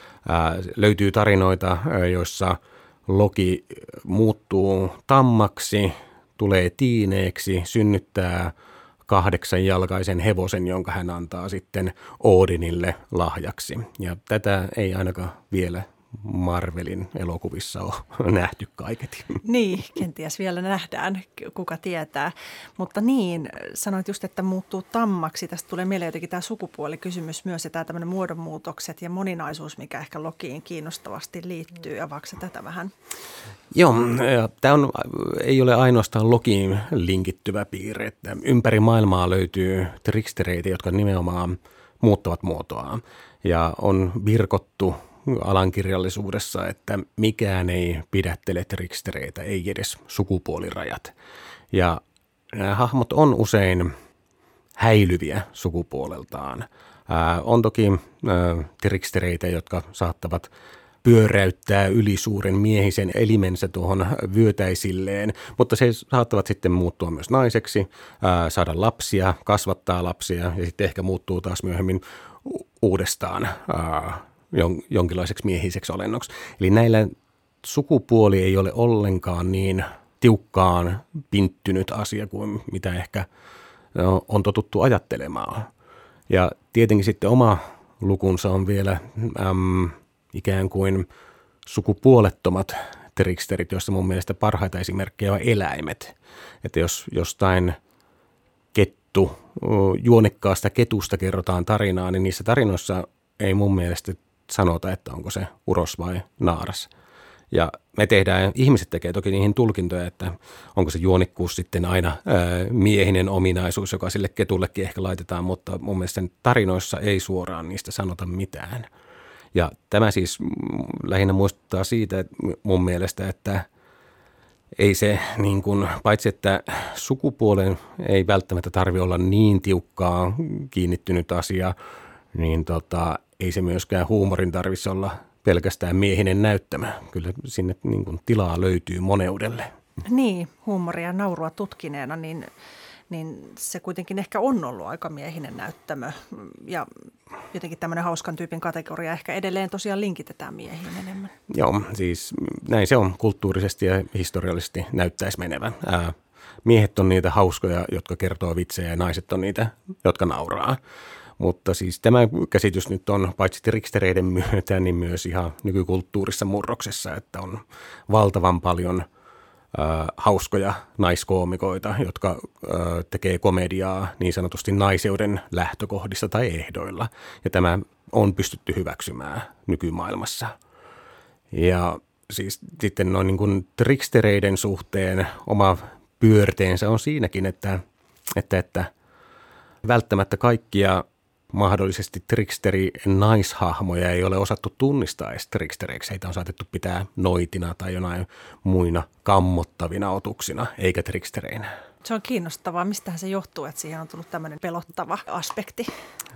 Speaker 3: löytyy tarinoita, joissa Loki muuttuu tammaksi, tulee tiineeksi, synnyttää 8-jalkaisen hevosen, jonka hän antaa sitten Odinille lahjaksi. Ja tätä ei ainakaan vielä Marvelin elokuvissa ole nähty kaiketi.
Speaker 2: Niin, kenties vielä nähdään, kuka tietää. Mutta niin, sanoit just, että muuttuu tammaksi. Tästä tulee mieleen jotenkin tämä sukupuolikysymys myös ja tämä tämmöinen muodonmuutokset ja moninaisuus, mikä ehkä Lokiin kiinnostavasti liittyy. Avaako tätä vähän?
Speaker 3: Joo, tämä ei ole ainoastaan Lokiin linkittyvä piirre. Että ympäri maailmaa löytyy trickstereitä, jotka nimenomaan muuttavat muotoaan. Ja on virkottu alan kirjallisuudessa, että mikään ei pidättele trickstereitä, ei edes sukupuolirajat. Ja nämä hahmot on usein häilyviä sukupuoleltaan. On toki trickstereitä, jotka saattavat pyöräyttää ylisuuren miehisen elimensä tuohon vyötäisilleen, mutta se saattavat sitten muuttua myös naiseksi, saada lapsia, kasvattaa lapsia ja sitten ehkä muuttuu taas myöhemmin uudestaan jonkinlaiseksi miehiseksi olennoksi. Eli näillä sukupuoli ei ole ollenkaan niin tiukkaan pinttynyt asia kuin mitä ehkä on totuttu ajattelemaan. Ja tietenkin sitten oma lukunsa on vielä ikään kuin sukupuolettomat tricksterit, joista mun mielestä parhaita esimerkkejä on eläimet. Että jos jostain juonekkaasta ketusta kerrotaan tarinaa, niin niissä tarinoissa ei mun mielestä sanota, että onko se uros vai naaras. Ja ihmiset tekee toki niihin tulkintoja, että onko se juonikkuus sitten aina miehinen ominaisuus, joka sille ketullekin ehkä laitetaan, mutta mun mielestä tarinoissa ei suoraan niistä sanota mitään. Ja tämä siis lähinnä muistuttaa siitä, että mun mielestä, että ei se niin kuin, paitsi että sukupuolen ei välttämättä tarvitse olla niin tiukkaa kiinnittynyt asia, niin ei se myöskään huumorin tarvitse olla pelkästään miehinen näyttämä. Kyllä sinne niin kuin tilaa löytyy moneudelle.
Speaker 2: Niin, huumoria ja naurua tutkineena, niin se kuitenkin ehkä on ollut aika miehinen näyttämö. Ja jotenkin tämmöinen hauskan tyypin kategoria ehkä edelleen tosiaan linkitetään miehiin enemmän.
Speaker 3: Joo, siis näin se on kulttuurisesti ja historiallisesti näyttäisi menevän. Miehet on niitä hauskoja, jotka kertoo vitsejä ja naiset on niitä, jotka nauraa. Mutta siis tämä käsitys nyt on paitsi trickstereiden myötä, niin myös ihan nykykulttuurissa murroksessa, että on valtavan paljon hauskoja naiskoomikoita, jotka tekee komediaa niin sanotusti naiseuden lähtökohdissa tai ehdoilla. Ja tämä on pystytty hyväksymään nykymaailmassa. Ja siis sitten noin niin kuin trickstereiden suhteen oma pyörteensä on siinäkin, että välttämättä kaikkia mahdollisesti tricksteri-naishahmoja ei ole osattu tunnistaa edes trickstereiksi. Heitä on saatettu pitää noitina tai jonain muina kammottavina otuksina, eikä trickstereinä.
Speaker 2: Se on kiinnostavaa. Mistähän se johtuu, että siihen on tullut tämmöinen pelottava aspekti?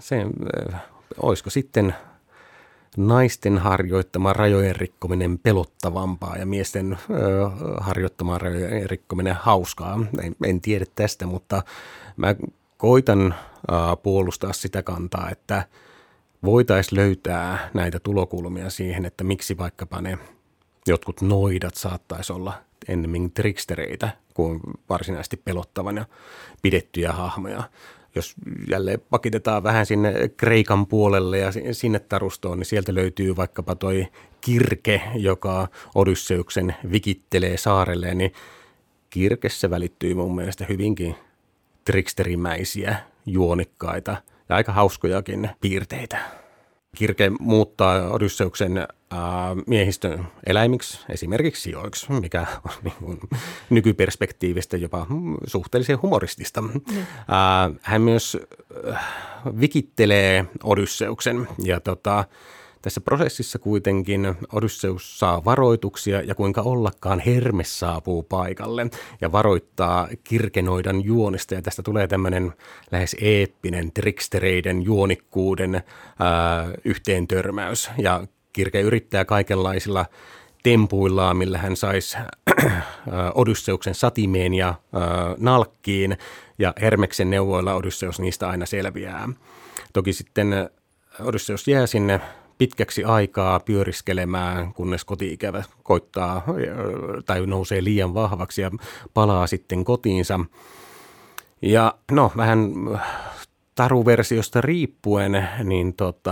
Speaker 3: Olisiko sitten naisten harjoittama rajojen rikkominen pelottavampaa ja miesten harjoittama rajojen rikkominen hauskaa? En tiedä tästä, mutta mä koitan puolustaa sitä kantaa, että voitaisiin löytää näitä tulokulmia siihen, että miksi vaikkapa ne jotkut noidat saattaisi olla ennemmin trickstereitä kuin varsinaisesti pelottavana pidettyjä hahmoja. Jos jälleen pakitetaan vähän sinne Kreikan puolelle ja sinne tarustoon, niin sieltä löytyy vaikkapa toi Kirke, joka Odysseuksen vikittelee saarelleen, niin Kirkessä välittyy mun mielestä hyvinkin tricksterimäisiä, juonikkaita ja aika hauskojakin piirteitä. Kirke muuttaa Odysseuksen miehistön eläimiksi, esimerkiksi sioiksi, mikä on niin kuin nykyperspektiivistä jopa suhteellisen humoristista. Hän myös vikittelee Odysseuksen ja tässä prosessissa kuitenkin Odysseus saa varoituksia ja kuinka ollakaan Hermes saapuu paikalle ja varoittaa Kirkenoidan juonista. Ja tästä tulee tämmöinen lähes eeppinen trickstereiden juonikkuuden yhteentörmäys. Ja Kirke yrittää kaikenlaisilla tempuillaan, millä hän saisi Odysseuksen satimeen ja nalkkiin. Ja Hermeksen neuvoilla Odysseus niistä aina selviää. Toki sitten Odysseus jää sinne pitkäksi aikaa pyöriskelemään, kunnes koti-ikävä koittaa tai nousee liian vahvaksi ja palaa sitten kotiinsa. Ja no, vähän taruversiosta riippuen, niin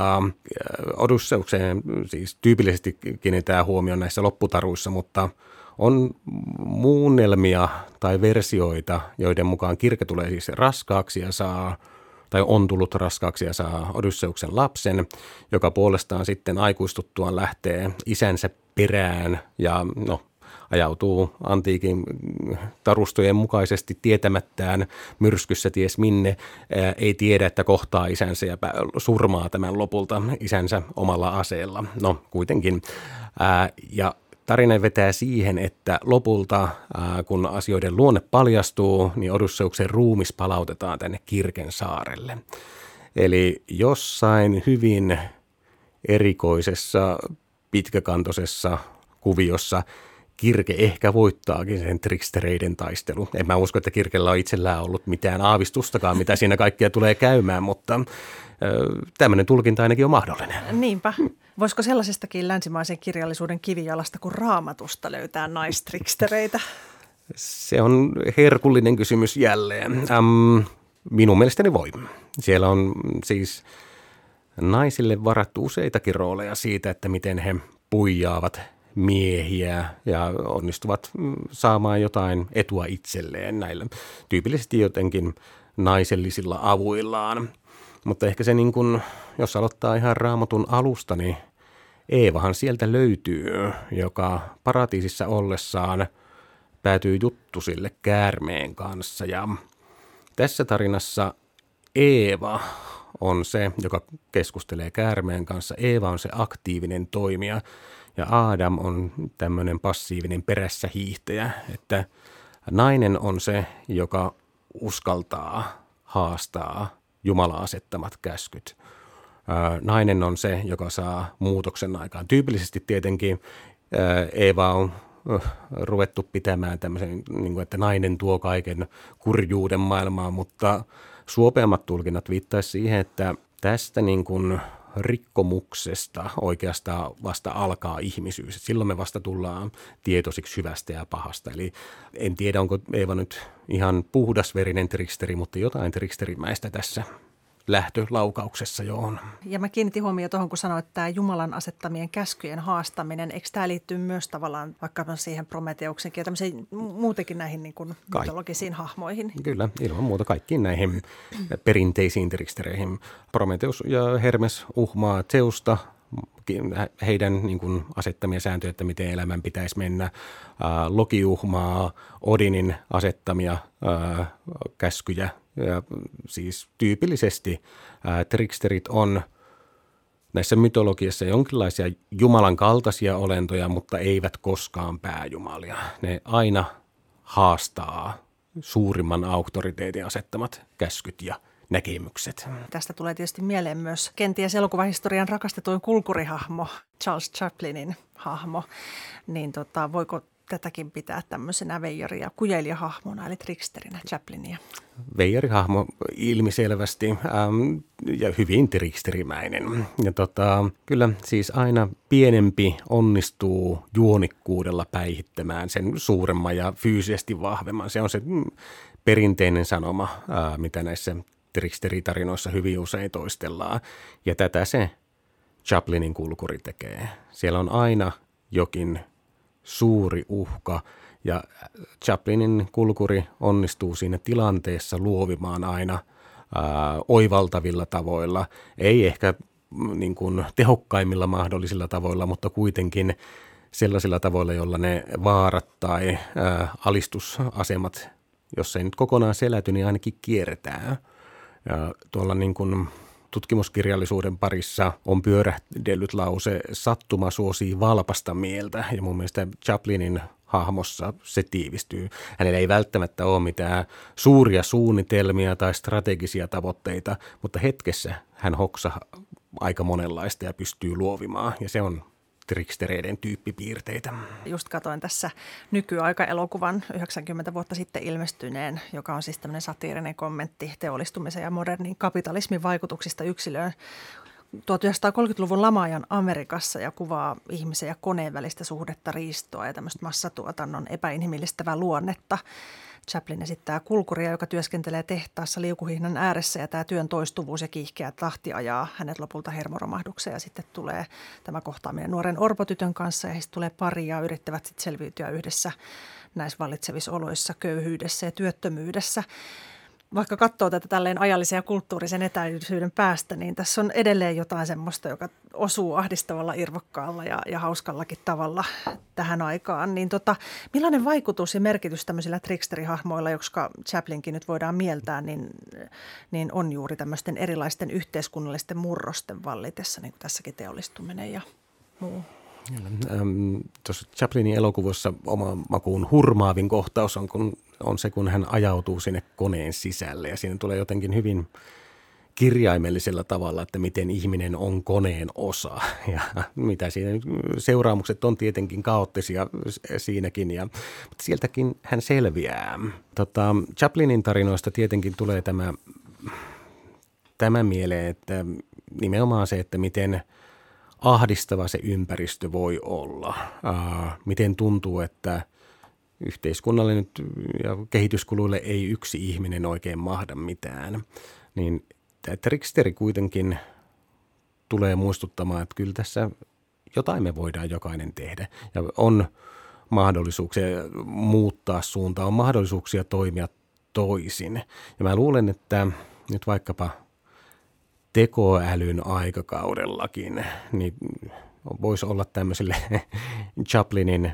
Speaker 3: Odysseukseen siis tyypillisesti kiinnitetään huomioon näissä lopputaruissa, mutta on muunnelmia tai versioita, joiden mukaan Kirke tulee siis raskaaksi ja tai on tullut raskaaksi ja saa Odysseuksen lapsen, joka puolestaan sitten aikuistuttuaan lähtee isänsä perään ja ajautuu antiikin tarustojen mukaisesti tietämättään myrskyssä ties minne, ei tiedä, että kohtaa isänsä ja surmaa tämän lopulta isänsä omalla aseella. No kuitenkin. Ja tarina vetää siihen, että lopulta, kun asioiden luonne paljastuu, niin Odysseuksen ruumis palautetaan tänne Kirken saarelle. Eli jossain hyvin erikoisessa, pitkäkantoisessa kuviossa Kirke ehkä voittaakin sen trickstereiden taistelu. En mä usko, että Kirkellä on itsellään ollut mitään aavistustakaan, mitä siinä kaikkea tulee käymään, mutta tämmöinen tulkinta ainakin on mahdollinen.
Speaker 2: Niinpä. Voisiko sellaisestakin länsimaisen kirjallisuuden kivijalasta kuin Raamatusta löytää naistrickstereitä?
Speaker 3: Se on herkullinen kysymys jälleen. Minun mielestäni voi. Siellä on siis naisille varattu useitakin rooleja siitä, että miten he puijaavat miehiä ja onnistuvat saamaan jotain etua itselleen näillä tyypillisesti jotenkin naisellisilla avuillaan. Mutta ehkä se niin kuin, jos aloittaa ihan Raamatun alusta, niin Eevahan sieltä löytyy, joka paratiisissa ollessaan päätyy juttusille käärmeen kanssa. Ja tässä tarinassa Eeva on se, joka keskustelee käärmeen kanssa. Eeva on se aktiivinen toimija ja Adam on tämmöinen passiivinen perässä hiihtäjä, että nainen on se, joka uskaltaa haastaa Jumalan asettamat käskyt. Nainen on se, joka saa muutoksen aikaan. Tyypillisesti tietenkin Eeva on ruvettu pitämään tämmöisen, että nainen tuo kaiken kurjuuden maailmaan, mutta suopeammat tulkinnat viittaisi siihen, että tästä rikkomuksesta oikeastaan vasta alkaa ihmisyys. Silloin me vasta tullaan tietoisiksi hyvästä ja pahasta. Eli en tiedä, onko Eeva nyt ihan puhdasverinen tricksteri, mutta jotain tricksterimäistä tässä lähtölaukauksessa jo on.
Speaker 2: Ja mä kiinnitin huomioon tuohon, kun sanoit, että tämä Jumalan asettamien käskyjen haastaminen, eikö tämä liittyy myös tavallaan vaikka siihen Prometeuksenkin ja tämmöisiin muutenkin näihin mytologisiin hahmoihin? Kyllä,
Speaker 3: ilman muuta kaikkiin näihin perinteisiin trickstereihin. Prometeus ja Hermes uhmaa Zeusta, heidän asettamia sääntöjä, että miten elämän pitäisi mennä. Loki uhmaa Odinin asettamia käskyjä. Ja siis tyypillisesti tricksterit on näissä mytologiassa jonkinlaisia Jumalan kaltaisia olentoja, mutta eivät koskaan pääjumalia. Ne aina haastaa suurimman auktoriteetin asettamat käskyt ja näkemykset.
Speaker 2: Tästä tulee tietysti mieleen myös kenties elokuvahistorian rakastetuin kulkurihahmo, Charles Chaplinin hahmo. Niin voiko tätäkin pitää tämmöisenä veijari- ja kujeilijahahmona, eli tricksterinä Chaplinia?
Speaker 3: Veijarihahmo ilmiselvästi ja hyvin tricksterimäinen. Ja kyllä siis aina pienempi onnistuu juonikkuudella päihittämään sen suuremman ja fyysisesti vahvemman. Se on se perinteinen sanoma, mitä näissä tricksteritarinoissa hyvin usein toistellaan. Ja tätä se Chaplinin kulkuri tekee. Siellä on aina jokin suuri uhka ja Chaplinin kulkuri onnistuu siinä tilanteessa luovimaan aina oivaltavilla tavoilla. Ei ehkä niin kuin tehokkaimmilla mahdollisilla tavoilla, mutta kuitenkin sellaisilla tavoilla, joilla ne vaarat tai alistusasemat, jos ei nyt kokonaan seläty, niin ainakin kierretään. Ja tuolla niin kuin tutkimuskirjallisuuden parissa on pyörähdellyt lause "sattuma suosii valpasta mieltä", ja mun mielestä Chaplinin hahmossa se tiivistyy. Hänellä ei välttämättä ole mitään suuria suunnitelmia tai strategisia tavoitteita, mutta hetkessä hän hoksaa aika monenlaista ja pystyy luovimaan, ja se on trickstereiden tyyppipiirteitä.
Speaker 2: Just katsoin tässä nykyaika-elokuvan 90 vuotta sitten ilmestyneen, joka on siis tämmöinen satiirinen kommentti teollistumisen ja modernin kapitalismin vaikutuksista yksilöön 1930-luvun lama-ajan Amerikassa ja kuvaa ihmisen ja koneen välistä suhdetta, riistoa ja tämmöistä massatuotannon epäinhimillistävää luonnetta. Chaplin esittää kulkuria, joka työskentelee tehtaassa liukuhihnan ääressä, ja tämä työn toistuvuus ja kiihkeä tahti ajaa hänet lopulta hermoromahdukseen, ja sitten tulee tämä kohtaaminen nuoren orpotytön kanssa, ja heistä tulee pari ja yrittävät sitten selviytyä yhdessä näissä vallitsevissa oloissa, köyhyydessä ja työttömyydessä. Vaikka katsoo tätä tälleen ajallisen ja kulttuurisen etäisyyden päästä, niin tässä on edelleen jotain semmoista, joka osuu ahdistavalla, irvokkaalla ja hauskallakin tavalla tähän aikaan. Niin millainen vaikutus ja merkitys tämmöisillä tricksterihahmoilla, jotka Chaplinkin nyt voidaan mieltää, niin on juuri tämmöisten erilaisten yhteiskunnallisten murrosten vallitessa, niin kuin tässäkin teollistuminen ja muu?
Speaker 3: Tuossa Chaplinin elokuvassa oma makuun hurmaavin kohtaus on se, kun hän ajautuu sinne koneen sisälle, ja siinä tulee jotenkin hyvin kirjaimellisella tavalla, että miten ihminen on koneen osa ja mitä siinä seuraamukset on tietenkin kaoottisia siinäkin, mutta sieltäkin hän selviää. Chaplinin tarinoista tietenkin tulee tämä mieleen, että nimenomaan se, että miten ahdistava se ympäristö voi olla. Miten tuntuu, että yhteiskunnalle nyt ja kehityskuluille ei yksi ihminen oikein mahda mitään. Niin tämä tricksteri kuitenkin tulee muistuttamaan, että kyllä tässä jotain me voidaan jokainen tehdä. Ja on mahdollisuuksia muuttaa suuntaa, on mahdollisuuksia toimia toisin. Ja mä luulen, että nyt vaikkapa tekoälyn aikakaudellakin, niin voisi olla tämmöisille Chaplinin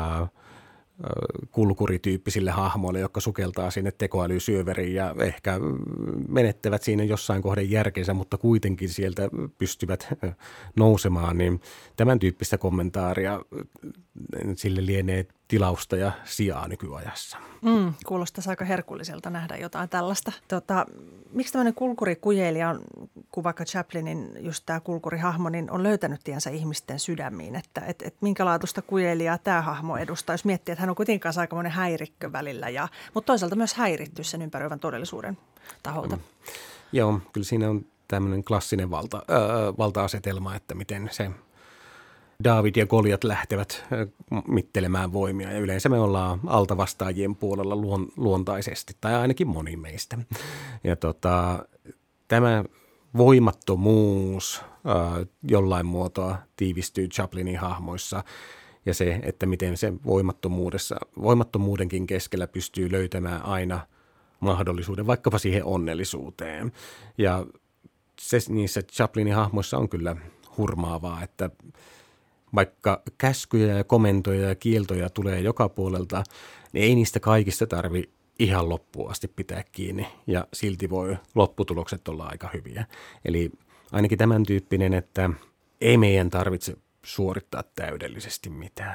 Speaker 3: kulkurityyppisille hahmoille, jotka sukeltaa sinne tekoälysyöveriin ja ehkä menettävät siinä jossain kohden järkensä, mutta kuitenkin sieltä pystyvät nousemaan, niin tämän tyyppistä kommentaaria sille lienee tilausta ja sijaa nykyajassa.
Speaker 2: Kuulostaisi aika herkulliselta nähdä jotain tällaista. Miksi tämmöinen kulkurikujeilija, kun vaikka Chaplinin just tämä kulkurihahmo, niin on löytänyt tiensä ihmisten sydämiin, että minkälaatuista kujeilijaa tämä hahmo edustaa, jos miettii, että hän on kuitenkin aikamoinen häirikkö välillä, mutta toisaalta myös häiritty sen ympäröivän todellisuuden taholta.
Speaker 3: Joo, kyllä siinä on tämmöinen klassinen valta-asetelma, että miten se Daavid ja Goljat lähtevät mittelemään voimia, ja yleensä me ollaan altavastaajien puolella luontaisesti, tai ainakin moni meistä. Ja tämä voimattomuus jollain muotoa tiivistyy Chaplinin hahmoissa, ja se, että miten se voimattomuudenkin keskellä pystyy löytämään aina mahdollisuuden vaikkapa siihen onnellisuuteen. Ja se niissä Chaplinin hahmoissa on kyllä hurmaavaa, että vaikka käskyjä ja komentoja ja kieltoja tulee joka puolelta, niin ei niistä kaikista tarvitse ihan loppuun asti pitää kiinni, ja silti voi lopputulokset olla aika hyviä. Eli ainakin tämän tyyppinen, että ei meidän tarvitse suorittaa täydellisesti mitään.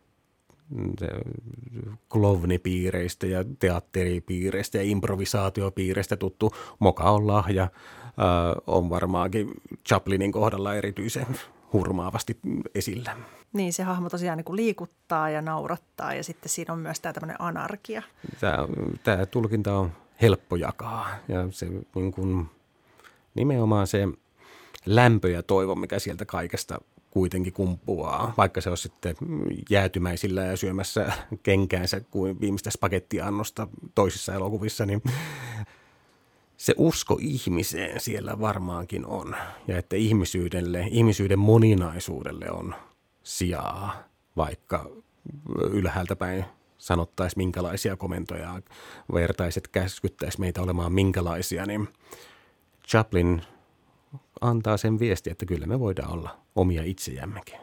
Speaker 3: Klovnipiireistä ja teatteripiireistä ja improvisaatiopiireistä tuttu moka on lahja on varmaankin Chaplinin kohdalla erityisen hurmaavasti esillä.
Speaker 2: Niin, se hahmo tosiaan niin kuin liikuttaa ja naurattaa, ja sitten siinä on myös tämä tämmöinen anarkia.
Speaker 3: Tämä tulkinta on helppo jakaa, ja se niin kuin, nimenomaan se lämpö ja toivo, mikä sieltä kaikesta kuitenkin kumpuaa, vaikka se on sitten jäätymäisillä ja syömässä kenkäänsä kuin viimeistä spagettiannosta toisissa elokuvissa, niin se usko ihmiseen siellä varmaankin on, ja että ihmisyyden moninaisuudelle on sijaa, vaikka ylhäältä päin sanottaisiin minkälaisia komentoja, vertaiset käskyttäisiin meitä olemaan minkälaisia, niin Chaplin antaa sen viesti, että kyllä me voidaan olla omia itsejämmekin.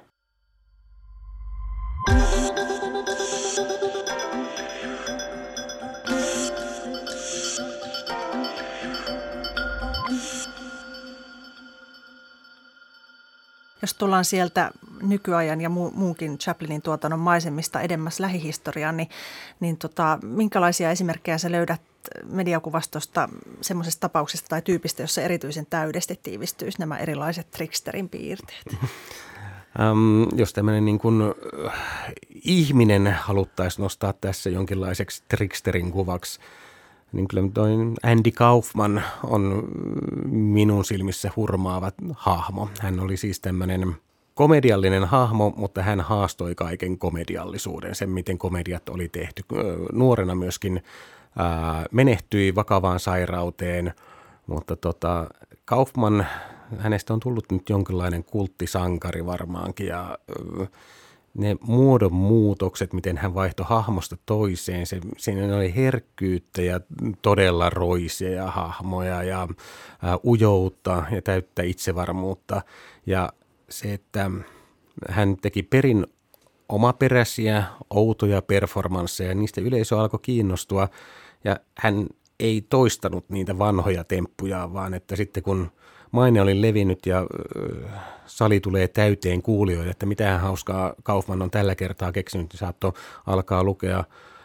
Speaker 2: Jos tullaan sieltä nykyajan ja muunkin Chaplinin tuotannon maisemista edemmäs lähihistoriaan, niin minkälaisia esimerkkejä sä löydät mediakuvastosta semmoisesta tapauksesta tai tyypistä, jossa erityisen täydesti tiivistyisi nämä erilaiset tricksterin piirteet?
Speaker 3: Jos tämmöinen niin kuin ihminen haluttaisiin nostaa tässä jonkinlaiseksi tricksterin kuvaksi, niin kyllä toi Andy Kaufman on minun silmissä hurmaava hahmo. Hän oli siis tämmöinen komediallinen hahmo, mutta hän haastoi kaiken komediallisuuden, sen miten komediat oli tehty. Nuorena myöskin menehtyi vakavaan sairauteen, mutta Kaufman, hänestä on tullut nyt jonkinlainen kulttisankari varmaankin ja ne muodonmuutokset, miten hän vaihtoi hahmosta toiseen, siinä oli herkkyyttä ja todella roisia hahmoja ja ujoutta ja täyttä itsevarmuutta. Ja se, että hän teki perin omaperäisiä, outoja performansseja, niistä yleisö alkoi kiinnostua ja hän ei toistanut niitä vanhoja temppuja, vaan että sitten kun maine oli levinnyt ja sali tulee täyteen kuulijoille, että mitään hauskaa Kaufman on tällä kertaa keksinyt, niin saattoi alkaa lukea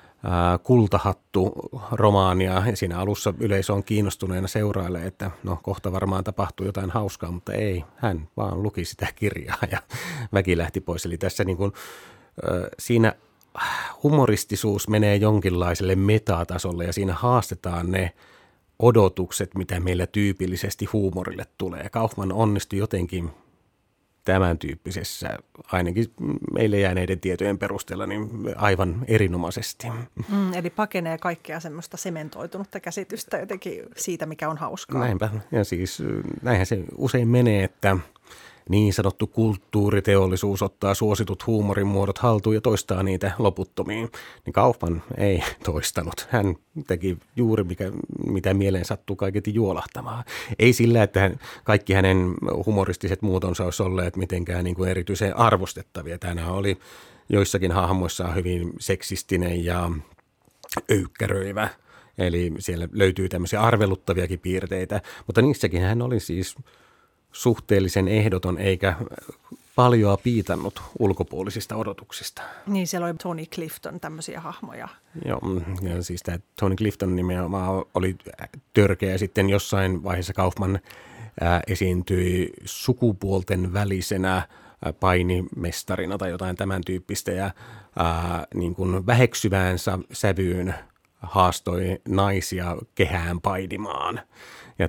Speaker 3: Kultahattu-romaania. Ja siinä alussa yleisö on kiinnostuneena seurailee, että no kohta varmaan tapahtuu jotain hauskaa, mutta ei. Hän vaan luki sitä kirjaa ja väki lähti pois. Eli tässä niin kuin, siinä humoristisuus menee jonkinlaiselle metatasolle ja siinä haastetaan ne odotukset, mitä meillä tyypillisesti huumorille tulee. Kaufman onnistui jotenkin tämän tyyppisessä, ainakin meille jääneiden tietojen perusteella, niin aivan erinomaisesti.
Speaker 2: Eli pakenee kaikkea semmoista sementoitunutta käsitystä jotenkin siitä, mikä on hauskaa.
Speaker 3: Näinpä, ja siis näinhän se usein menee, että niin sanottu kulttuuriteollisuus ottaa suositut huumorin muodot haltuun ja toistaa niitä loputtomiin. Niin Kaufman ei toistanut. Hän teki juuri mitä mieleen sattuu kaiketi juolahtamaan. Ei sillä, että kaikki hänen humoristiset muutonsa olisi olleet mitenkään niin kuin erityisen arvostettavia. Tänään oli joissakin hahmoissaan hyvin seksistinen ja öykkäröivä. Eli siellä löytyy tämmöisiä arveluttaviakin piirteitä, mutta niissäkin hän oli siis suhteellisen ehdoton eikä paljoa piitannut ulkopuolisista odotuksista.
Speaker 2: Niin, siellä oli Tony Clifton, tämmöisiä hahmoja.
Speaker 3: Joo, ja siis tämä Tony Clifton nimenomaan oli törkeä ja sitten jossain vaiheessa Kaufman esiintyi sukupuolten välisenä painimestarina tai jotain tämän tyyppistä ja niin kuin väheksyvään sävyyn haastoi naisia kehään painimaan. Ja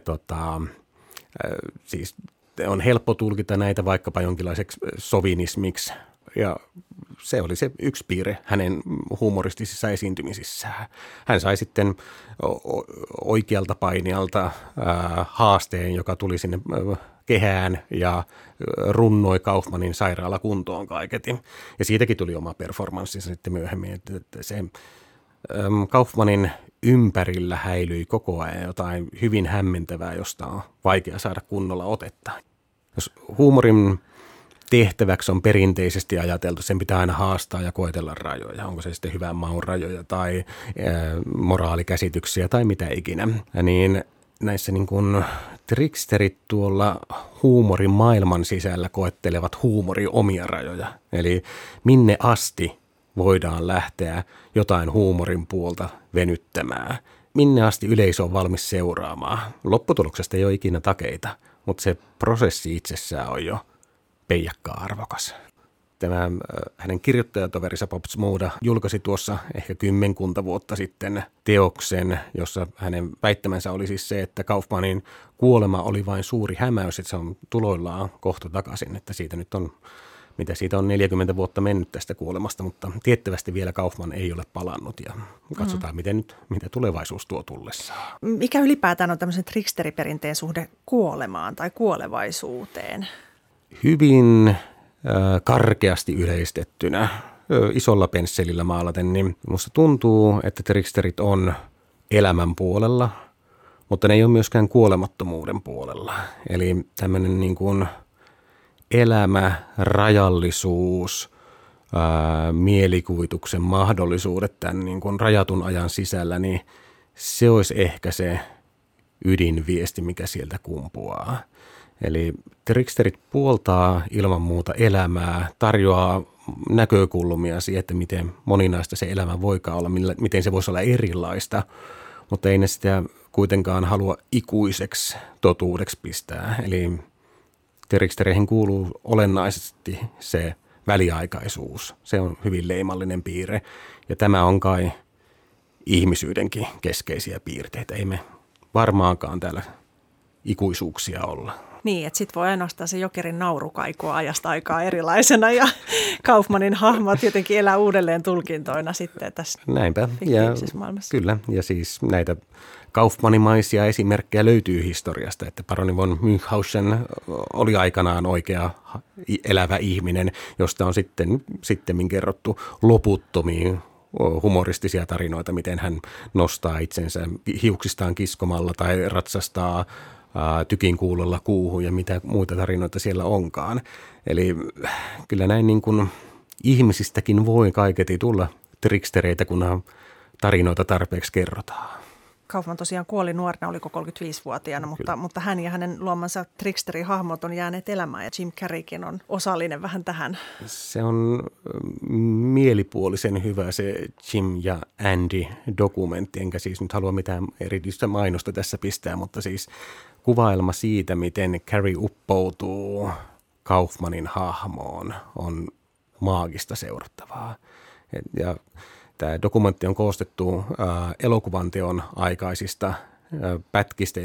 Speaker 3: siis on helppo tulkita näitä vaikkapa jonkinlaiseksi sovinismiksi ja se oli se yksi piirre hänen humoristisissa esiintymisissään. Hän sai sitten oikealta painijalta haasteen, joka tuli sinne kehään ja runnoi Kaufmanin sairaalakuntoon kaiketi. Ja siitäkin tuli oma performanssinsa sitten myöhemmin, että se Kaufmanin ympärillä häilyi koko ajan jotain hyvin hämmentävää, josta on vaikea saada kunnolla otetta. Jos huumorin tehtäväksi on perinteisesti ajateltu, sen pitää aina haastaa ja koetella rajoja. Onko se sitten hyvän maun rajoja tai moraalikäsityksiä tai mitä ikinä. Ja niin näissä niin kuin tricksterit tuolla huumorin maailman sisällä koettelevat huumorin omia rajoja. Eli minne asti voidaan lähteä jotain huumorin puolta venyttämään. Minne asti yleisö on valmis seuraamaan. Lopputuloksesta ei ole ikinä takeita, mutta se prosessi itsessään on jo peijakkaa arvokas. Tämä hänen kirjoittajatoverinsa Bob Zmuda julkaisi tuossa ehkä 10 vuotta sitten teoksen, jossa hänen väittämänsä oli siis se, että Kaufmanin kuolema oli vain suuri hämäys, että se on tuloillaan kohta takaisin, että siitä nyt on mitä siitä on 40 vuotta mennyt tästä kuolemasta, mutta tiettävästi vielä Kaufman ei ole palannut ja katsotaan, mitä tulevaisuus tuo tullessaan.
Speaker 2: Mikä ylipäätään on tämmöisen tricksteriperinteen suhde kuolemaan tai kuolevaisuuteen?
Speaker 3: Hyvin karkeasti yleistettynä, isolla pensselillä maalaten, niin musta tuntuu, että tricksterit on elämän puolella, mutta ne ei ole myöskään kuolemattomuuden puolella. Eli tämmöinen niin kuin elämä, rajallisuus, mielikuvituksen mahdollisuudet tämän niin kuin rajatun ajan sisällä, niin se olisi ehkä se ydinviesti, mikä sieltä kumpuaa. Eli tricksterit puoltaa ilman muuta elämää, tarjoaa näkökulmia siihen, että miten moninaista se elämä voikaan olla, miten se voisi olla erilaista, mutta ei ne sitä kuitenkaan halua ikuiseksi totuudeksi pistää. Eli trickstereihin kuuluu olennaisesti se väliaikaisuus. Se on hyvin leimallinen piirre ja tämä on kai ihmisyydenkin keskeisiä piirteitä. Ei me varmaankaan täällä ikuisuuksia olla.
Speaker 2: Niin, että sitten voi ainoastaan se Jokerin nauru kaikua ajasta aikaa erilaisena ja Kaufmanin hahmot jotenkin elää uudelleen tulkintoina sitten tässä fiktiivisessä maailmassa.
Speaker 3: Kyllä, ja siis näitä Kaufmanimaisia esimerkkejä löytyy historiasta, että paroni von Münchhausen oli aikanaan oikea elävä ihminen, josta on sittemmin kerrottu loputtomiin humoristisia tarinoita, miten hän nostaa itsensä hiuksistaan kiskomalla tai ratsastaa tykin kuulolla kuuhun ja mitä muita tarinoita siellä onkaan. Eli kyllä näin niin kuin ihmisistäkin voi kaiketi tulla trickstereitä, kun tarinoita tarpeeksi kerrotaan.
Speaker 2: Kaufman tosiaan kuoli nuorena, oliko 35-vuotiaana, mutta hän ja hänen luomansa tricksterihahmot on jääneet elämään ja Jim Carreykin on osallinen vähän tähän.
Speaker 3: Se on mielipuolisen hyvä se Jim ja Andy-dokumentti, enkä siis nyt halua mitään erityistä mainosta tässä pistää, mutta siis kuvailma siitä, miten Carrey uppoutuu Kaufmanin hahmoon, on maagista seurattavaa. Ja tämä dokumentti on koostettu elokuvanteon aikaisista pätkistä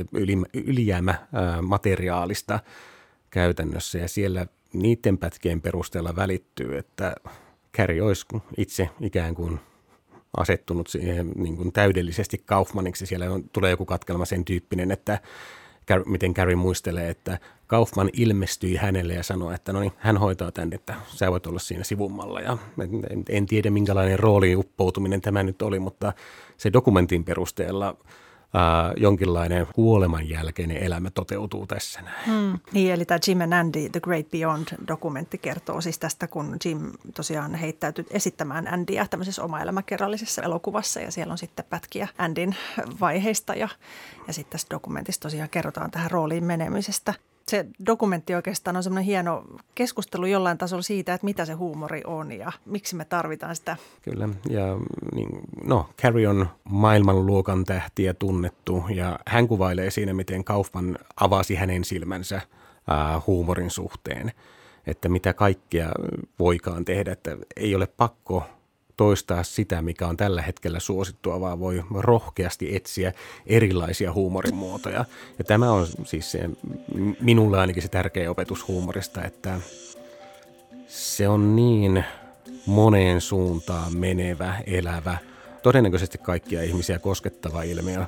Speaker 3: ylijäämämateriaalista käytännössä ja siellä niiden pätkien perusteella välittyy, että Carrey olisi itse ikään kuin asettunut siihen niin kuin täydellisesti Kaufmaniksi. Siellä tulee joku katkelma sen tyyppinen, että miten Carrey muistelee, että Kaufman ilmestyi hänelle ja sanoi, että no niin, hän hoitaa tämän, että sä voit olla siinä sivummalla. Ja en tiedä, minkälainen rooliin uppoutuminen tämä nyt oli, mutta se dokumentin perusteella jonkinlainen kuoleman jälkeinen elämä toteutuu tässä näin.
Speaker 2: Niin, eli tämä Jim and Andy, The Great Beyond-dokumentti kertoo siis tästä, kun Jim tosiaan heittäytyi esittämään Andyä tämmöisessä omaelämäkerrallisessa elokuvassa ja siellä on sitten pätkiä Andyn vaiheista ja sitten tässä dokumentissa tosiaan kerrotaan tähän rooliin menemisestä. Se dokumentti oikeastaan on semmoinen hieno keskustelu jollain tasolla siitä, että mitä se huumori on ja miksi me tarvitaan sitä.
Speaker 3: Kyllä, ja Carrey on maailmanluokan tähti ja tunnettu, ja hän kuvailee siinä, miten Kaufman avasi hänen silmänsä huumorin suhteen, että mitä kaikkea voikaan tehdä, että ei ole pakko toistaa sitä, mikä on tällä hetkellä suosittua, vaan voi rohkeasti etsiä erilaisia huumorimuotoja. Ja tämä on siis minulle ainakin se tärkeä opetus huumorista, että se on niin moneen suuntaan menevä, elävä, todennäköisesti kaikkia ihmisiä koskettava ilmiö,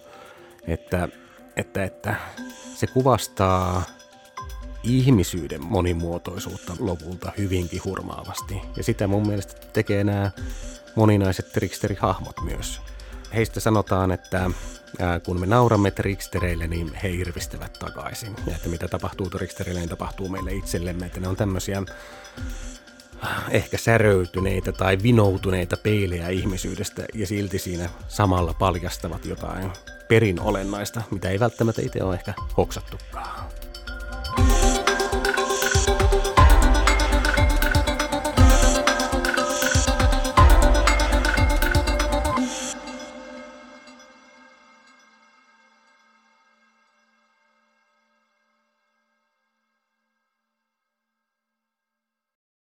Speaker 3: että se kuvastaa ihmisyyden monimuotoisuutta lopulta hyvinkin hurmaavasti. Ja sitä mun mielestä tekee nämä moninaiset tricksterihahmot myös. Heistä sanotaan, että kun me nauramme trickstereille, niin he irvistävät takaisin. Ja että mitä tapahtuu trickstereille, niin tapahtuu meille itsellemme. Että ne on tämmöisiä ehkä säröytyneitä tai vinoutuneita peilejä ihmisyydestä ja silti siinä samalla paljastavat jotain perin olennaista, mitä ei välttämättä itse ole ehkä hoksattukaan.